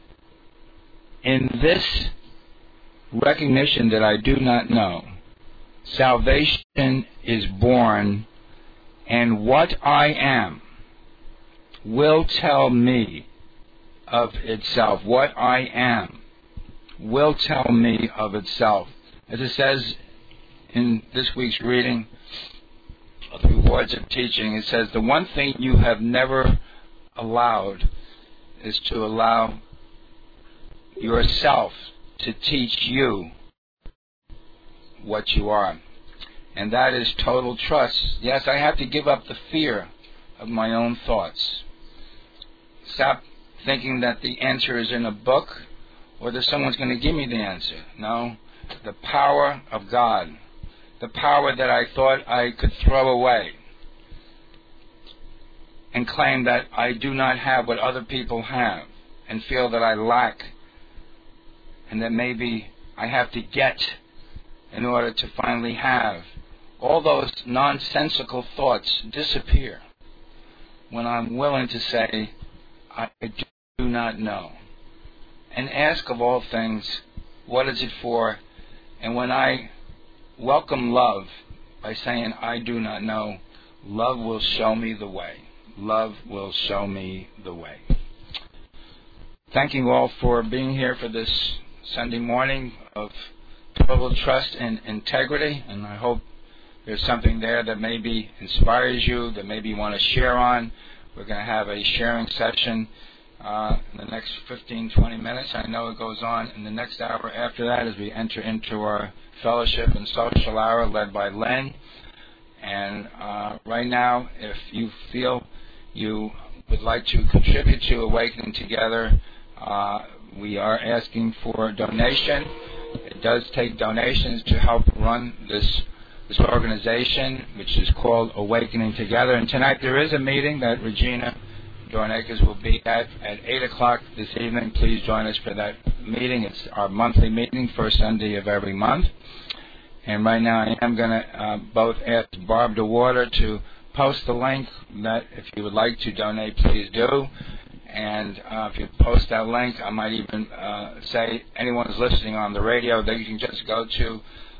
in this recognition that I do not know, salvation is born, and what I am will tell me of itself. What I am will tell me of itself. As it says in this week's reading of the Rewards of Teaching, it says, the one thing you have never allowed is to allow yourself to teach you what you are. And that is total trust. Yes, I have to give up the fear of my own thoughts. Stop thinking that the answer is in a book or that someone's going to give me the answer. No, the power of God, the power that I thought I could throw away and claim that I do not have what other people have and feel that I lack and that maybe I have to get in order to finally have all those nonsensical thoughts disappear when I'm willing to say, I do not know. And ask of all things, what is it for? And when I welcome love by saying, I do not know, love will show me the way. Love will show me the way. Thank you all for being here for this Sunday morning of total trust and integrity, and I hope there's something there that maybe inspires you, that maybe you want to share on. We're going to have a sharing session in the next 15, 20 minutes. I know it goes on in the next hour after that as we enter into our fellowship and social hour led by Len. And right now, if you feel you would like to contribute to Awakening Together, we are asking for donation. It does take donations to help run this organization, which is called Awakening Together. And tonight there is a meeting that Regina Dornakis will be at 8 o'clock this evening. Please join us for that meeting. It's our monthly meeting, first Sunday of every month. And right now I am going to both ask Barb DeWater to post the link that if you would like to donate, please do. And if you post that link, I might even say anyone who's listening on the radio, that you can just go to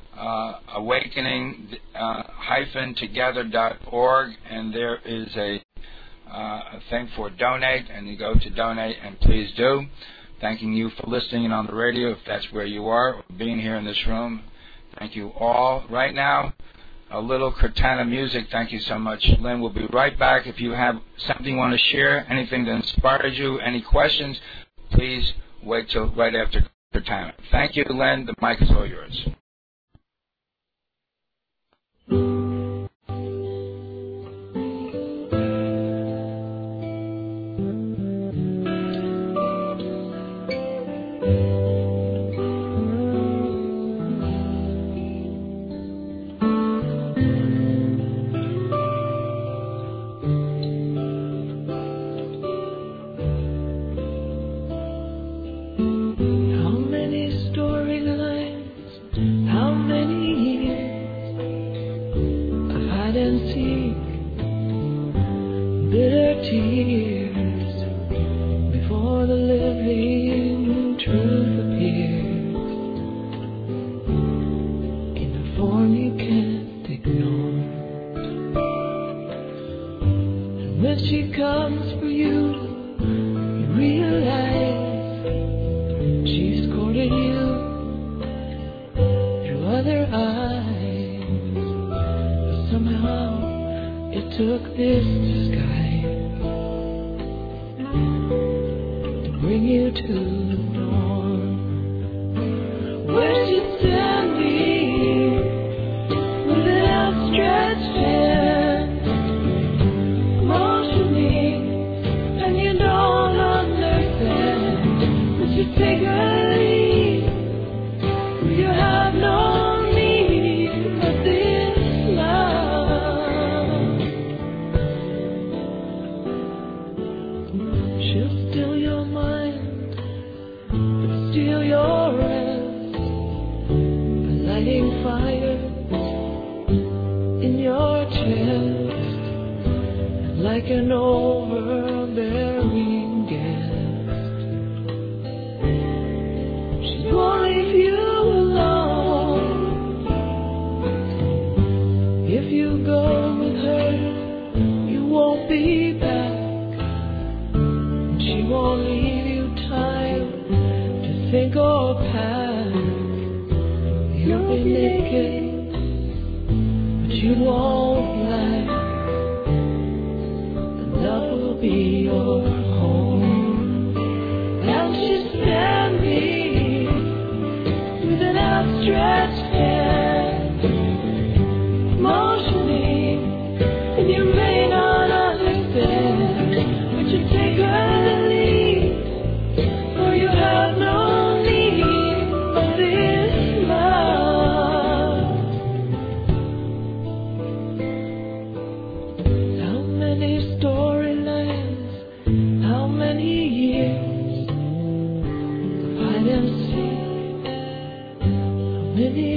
awakening-together.org, and there is a thing for donate, and you go to donate, and please do. Thanking you for listening on the radio, if that's where you are, or being here in this room. Thank you all. Right now, a little Kirtana music. Thank you so much. Lynn will be right back. If you have something you want to share, anything that inspires you, any questions, please wait till right after Kirtana. Thank you, Lynn. The mic is all yours.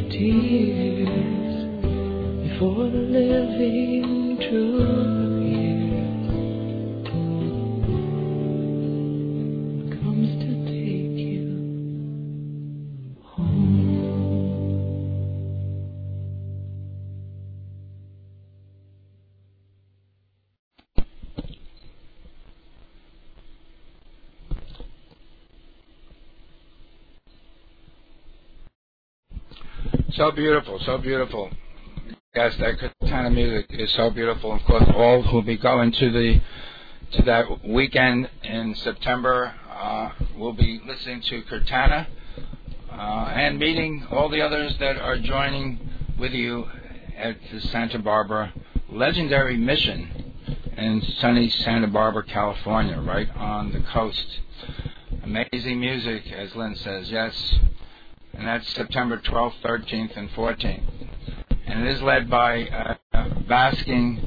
tears before the living truth appears, comes to take you home. So beautiful, so beautiful. Yes, that kind of music is so beautiful. Of course, all who'll be going to that weekend in September will be listening to Kirtana and meeting all the others that are joining with you at the Santa Barbara Legendary Mission in sunny Santa Barbara, California, right on the coast. Amazing music, as Lynn says, yes. And that's September 12th, 13th, and 14th. And it is led by basking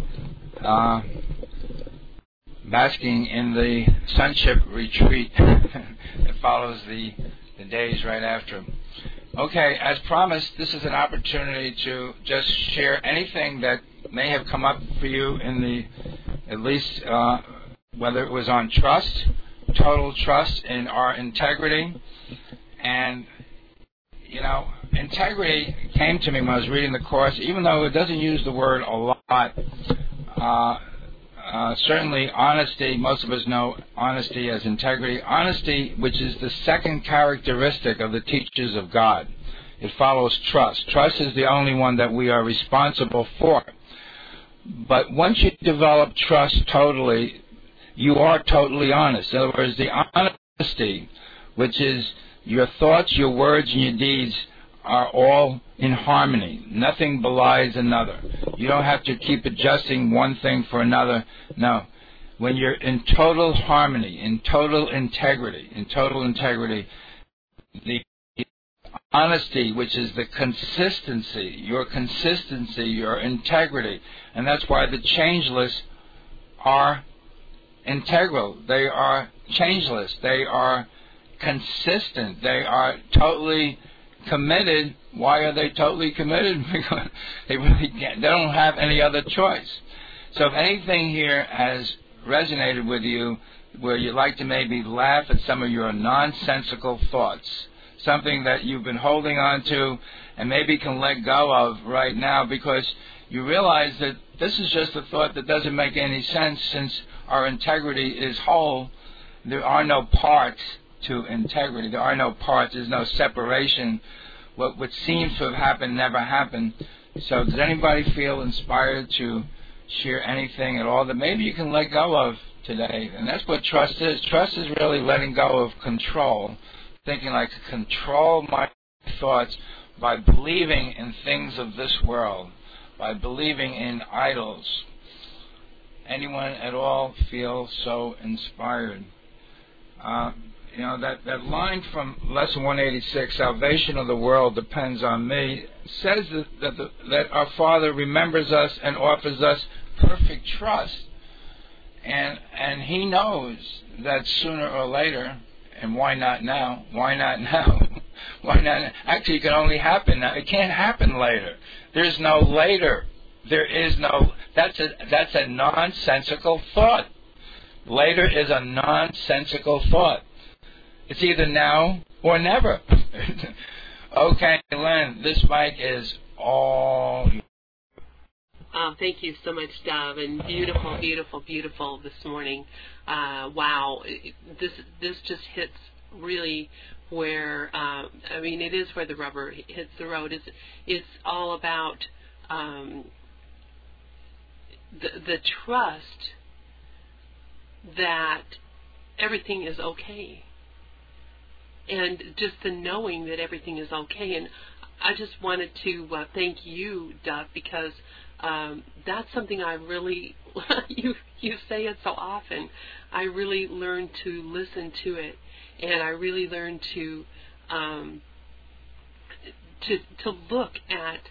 in the Sonship Retreat that follows the days right after. Okay, as promised, this is an opportunity to just share anything that may have come up for you in the, at least whether it was on trust, total trust in our integrity. And you know, integrity came to me when I was reading the Course, even though it doesn't use the word a lot. Certainly honesty, most of us know honesty as integrity. Honesty, which is the second characteristic of the teachers of God. It follows trust. Trust is the only one that we are responsible for. But once you develop trust totally, you are totally honest. In other words, the honesty, which is your thoughts, your words, and your deeds are all in harmony. Nothing belies another. You don't have to keep adjusting one thing for another. No. When you're in total harmony, in total integrity, the honesty, which is the consistency, your integrity, and that's why the changeless are integral. They are changeless. They are consistent. They are totally committed. Why are they totally committed? Because they don't have any other choice. So if anything here has resonated with you where you'd like to maybe laugh at some of your nonsensical thoughts, something that you've been holding on to and maybe can let go of right now because you realize that this is just a thought that doesn't make any sense since our integrity is whole. There are no parts to integrity. There are no parts. There's no separation. What seems to have happened never happened. So does anybody feel inspired to share anything at all that maybe you can let go of today? And that's what trust is. Trust is really letting go of control. Thinking like control my thoughts by believing in things of this world, by believing in idols. Anyone at all feel so inspired? You know, that line from Lesson 186, salvation of the world depends on me, says that our Father remembers us and offers us perfect trust. And He knows that sooner or later, and why not now? Why not now? Why not? Actually, it can only happen now. It can't happen later. There's no later. There is no, that's a nonsensical thought. Later is a nonsensical thought. It's either now or never. Okay, Len, this mic is all yours. Thank you so much, Dov, and beautiful, beautiful, beautiful this morning. Wow, this just hits really where, it is where the rubber hits the road. It's all about the trust that everything is okay. And just the knowing that everything is okay. And I just wanted to thank you, Dov, because that's something I really, you say it so often, I really learned to listen to it. And I really learned to look at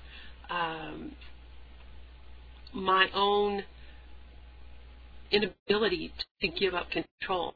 my own inability to give up control.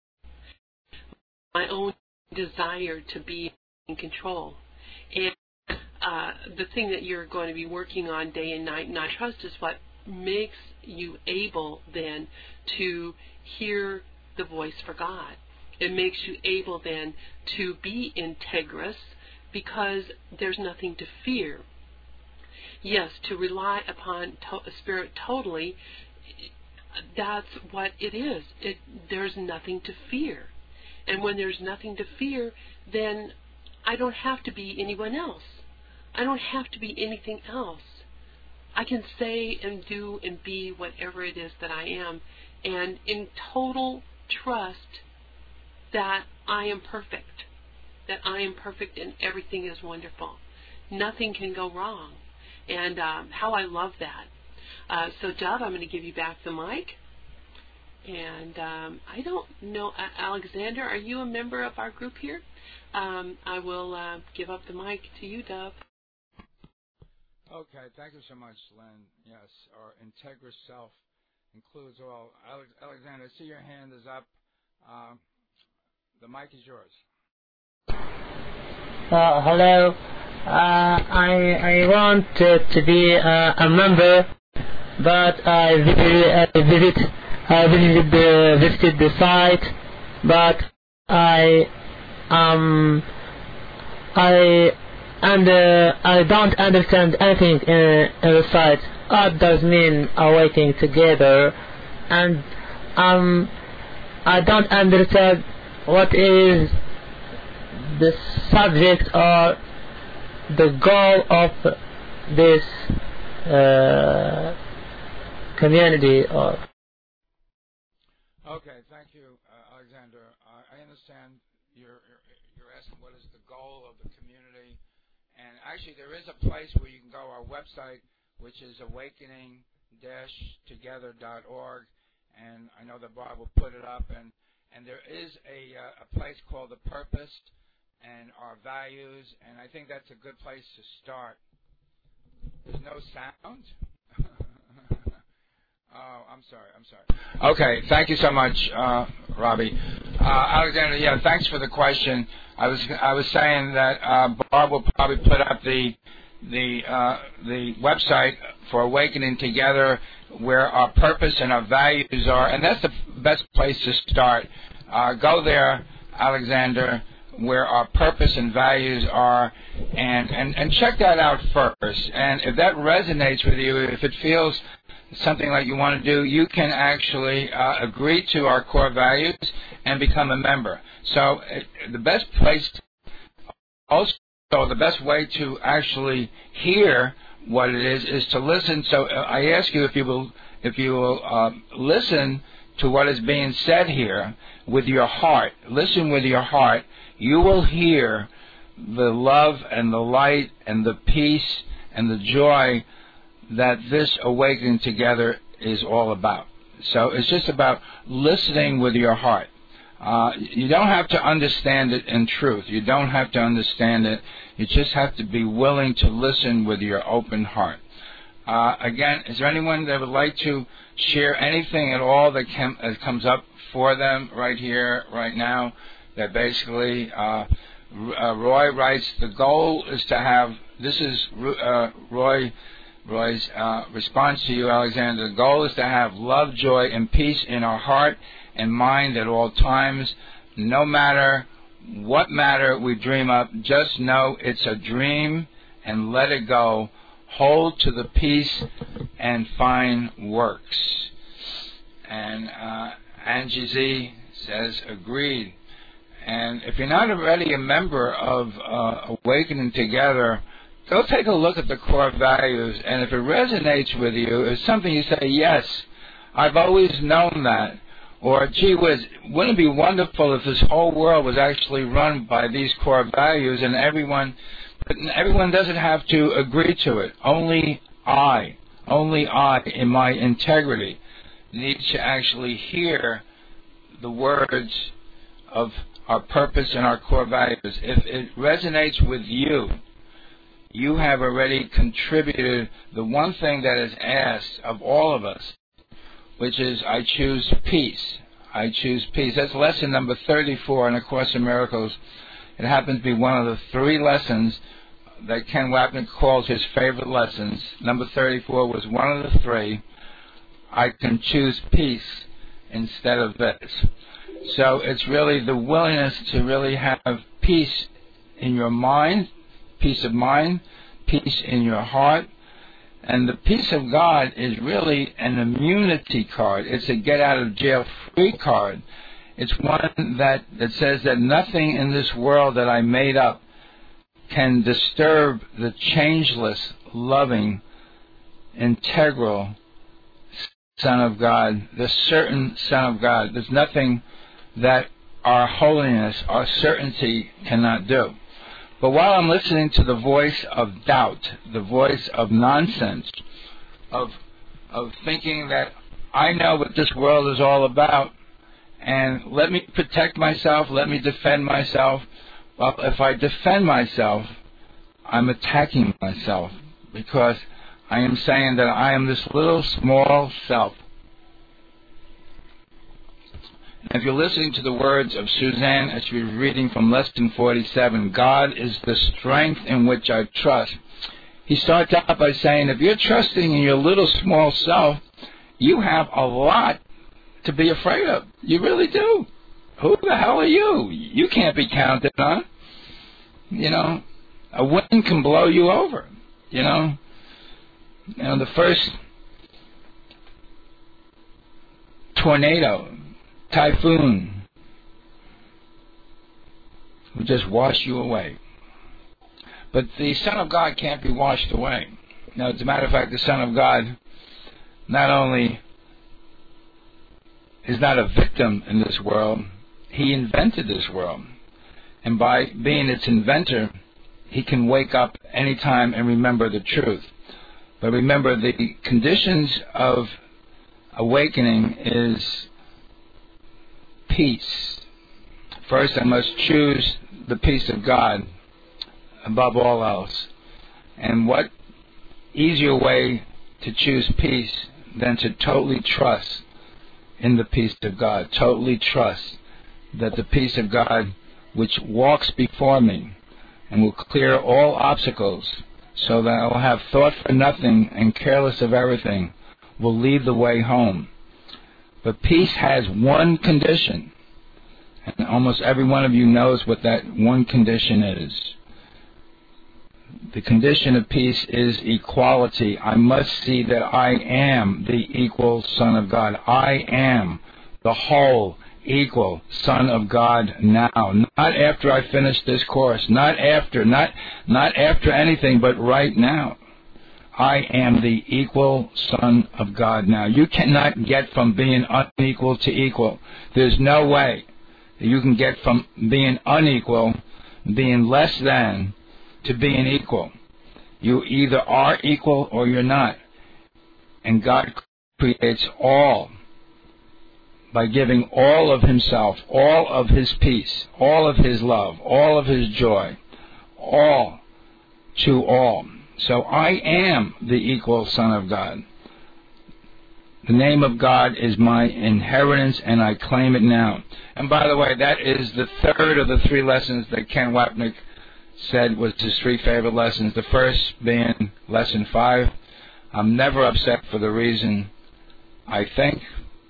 My own desire to be in control. And the thing that you're going to be working on day and night. And I trust is what makes you able then to hear the voice for God. It makes you able then to be integrous because there's nothing to fear. Yes, to rely upon Spirit totally, that's what it is. There's nothing to fear. And when there's nothing to fear, then I don't have to be anyone else. I don't have to be anything else. I can say and do and be whatever it is that I am, and in total trust that I am perfect, and everything is wonderful. Nothing can go wrong. And how I love that. So, Dove, I'm going to give you back the mic. And I don't know, Alexander, are you a member of our group here? I will give up the mic to you, Dove. Okay, thank you so much, Lynn. Yes, our integrous self includes all. Alexander, I see your hand is up. The mic is yours. Hello. I want to be a member, but I visited the site, but I don't understand anything in the site. What does mean awakening together? And I don't understand what is the subject or the goal of this community. Okay, thank you, Alexander. I understand you're asking what is the goal of the community, and actually there is a place where you can go, our website, which is awakening-together.org, and I know that Bob will put it up, and there is a place called the Purpose and our values, and I think that's a good place to start. There's no sound? Oh, I'm sorry. Okay, thank you so much, Robbie. Alexander, yeah, thanks for the question. I was saying that Barb will probably put up the website for Awakening Together, where our purpose and our values are, and that's the best place to start. Go there, Alexander, where our purpose and values are, and check that out first. And if that resonates with you, if it feels something like you want to do, you can actually agree to our core values and become a member. So the best place, also the best way to actually hear what it is to listen. So I ask you if you will listen to what is being said here with your heart. Listen with your heart. You will hear the love and the light and the peace and the joy that this awakening together is all about. So it's just about listening with your heart. You don't have to understand it in truth. You don't have to understand it. You just have to be willing to listen with your open heart. Again, is there anyone that would like to share anything at all that comes up for them right here, right now? That basically, Roy writes, the goal is to have, this is Roy's response to you, Alexander. The goal is to have love, joy, and peace in our heart and mind at all times. No matter what matter we dream up, just know it's a dream and let it go. Hold to the peace and fine works. And Angie Z says, agreed. And if you're not already a member of Awakening Together, go take a look at the core values, and if it resonates with you, it's something you say, yes, I've always known that. Or, gee whiz, wouldn't it be wonderful if this whole world was actually run by these core values, and everyone doesn't have to agree to it. Only I, in my integrity, need to actually hear the words of our purpose and our core values. If it resonates with you, you have already contributed the one thing that is asked of all of us, which is, I choose peace. I choose peace. That's lesson number 34 in A Course in Miracles. It happens to be one of the 3 lessons that Ken Wapnick calls his favorite lessons. Number 34 was one of the three. I can choose peace instead of this. So it's really the willingness to really have peace in your mind, peace of mind, peace in your heart. And the peace of God is really an immunity card. It's a get-out-of-jail-free card. It's one that says that nothing in this world that I made up can disturb the changeless, loving, integral Son of God, the certain Son of God. There's nothing that our holiness, our certainty cannot do. But while I'm listening to the voice of doubt, the voice of nonsense, of thinking that I know what this world is all about, and let me protect myself, let me defend myself. Well, if I defend myself, I'm attacking myself, because I am saying that I am this little small self. And if you're listening to the words of Suzanne as she's reading from Lesson 47, God is the strength in which I trust. He starts out by saying, if you're trusting in your little small self, you have a lot to be afraid of. You really do. Who the hell are you? You can't be counted on. You know, a wind can blow you over. You know, the first tornado, typhoon, will just wash you away. But the Son of God can't be washed away. Now, as a matter of fact, the Son of God not only is not a victim in this world, he invented this world. And by being its inventor, he can wake up anytime and remember the truth. But remember, the conditions of awakening is peace. First, I must choose the peace of God above all else. And what easier way to choose peace than to totally trust in the peace of God, totally trust that the peace of God, which walks before me and will clear all obstacles, so that I will have thought for nothing and careless of everything, will lead the way home. But peace has one condition, and almost every one of you knows what that one condition is. The condition of peace is equality. I must see that I am the equal Son of God. I am the whole equal Son of God now. Not after I finish this course. Not after anything, but right now. I am the equal Son of God now. You cannot get from being unequal to equal. There's no way that you can get from being unequal, being less than, to being equal. You either are equal or you're not. And God creates all by giving all of himself, all of his peace, all of his love, all of his joy, all to all. So I am the equal Son of God. The name of God is my inheritance, and I claim it now. And by the way, that is the third of the three lessons that Ken Wapnick said was his three favorite lessons. The first being Lesson 5. I'm never upset for the reason I think.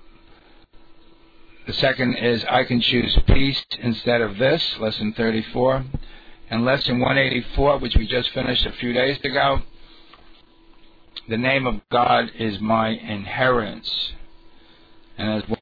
The second is I can choose peace instead of this, Lesson 34. And Lesson 184, which we just finished a few days ago, the name of God is my inheritance. And as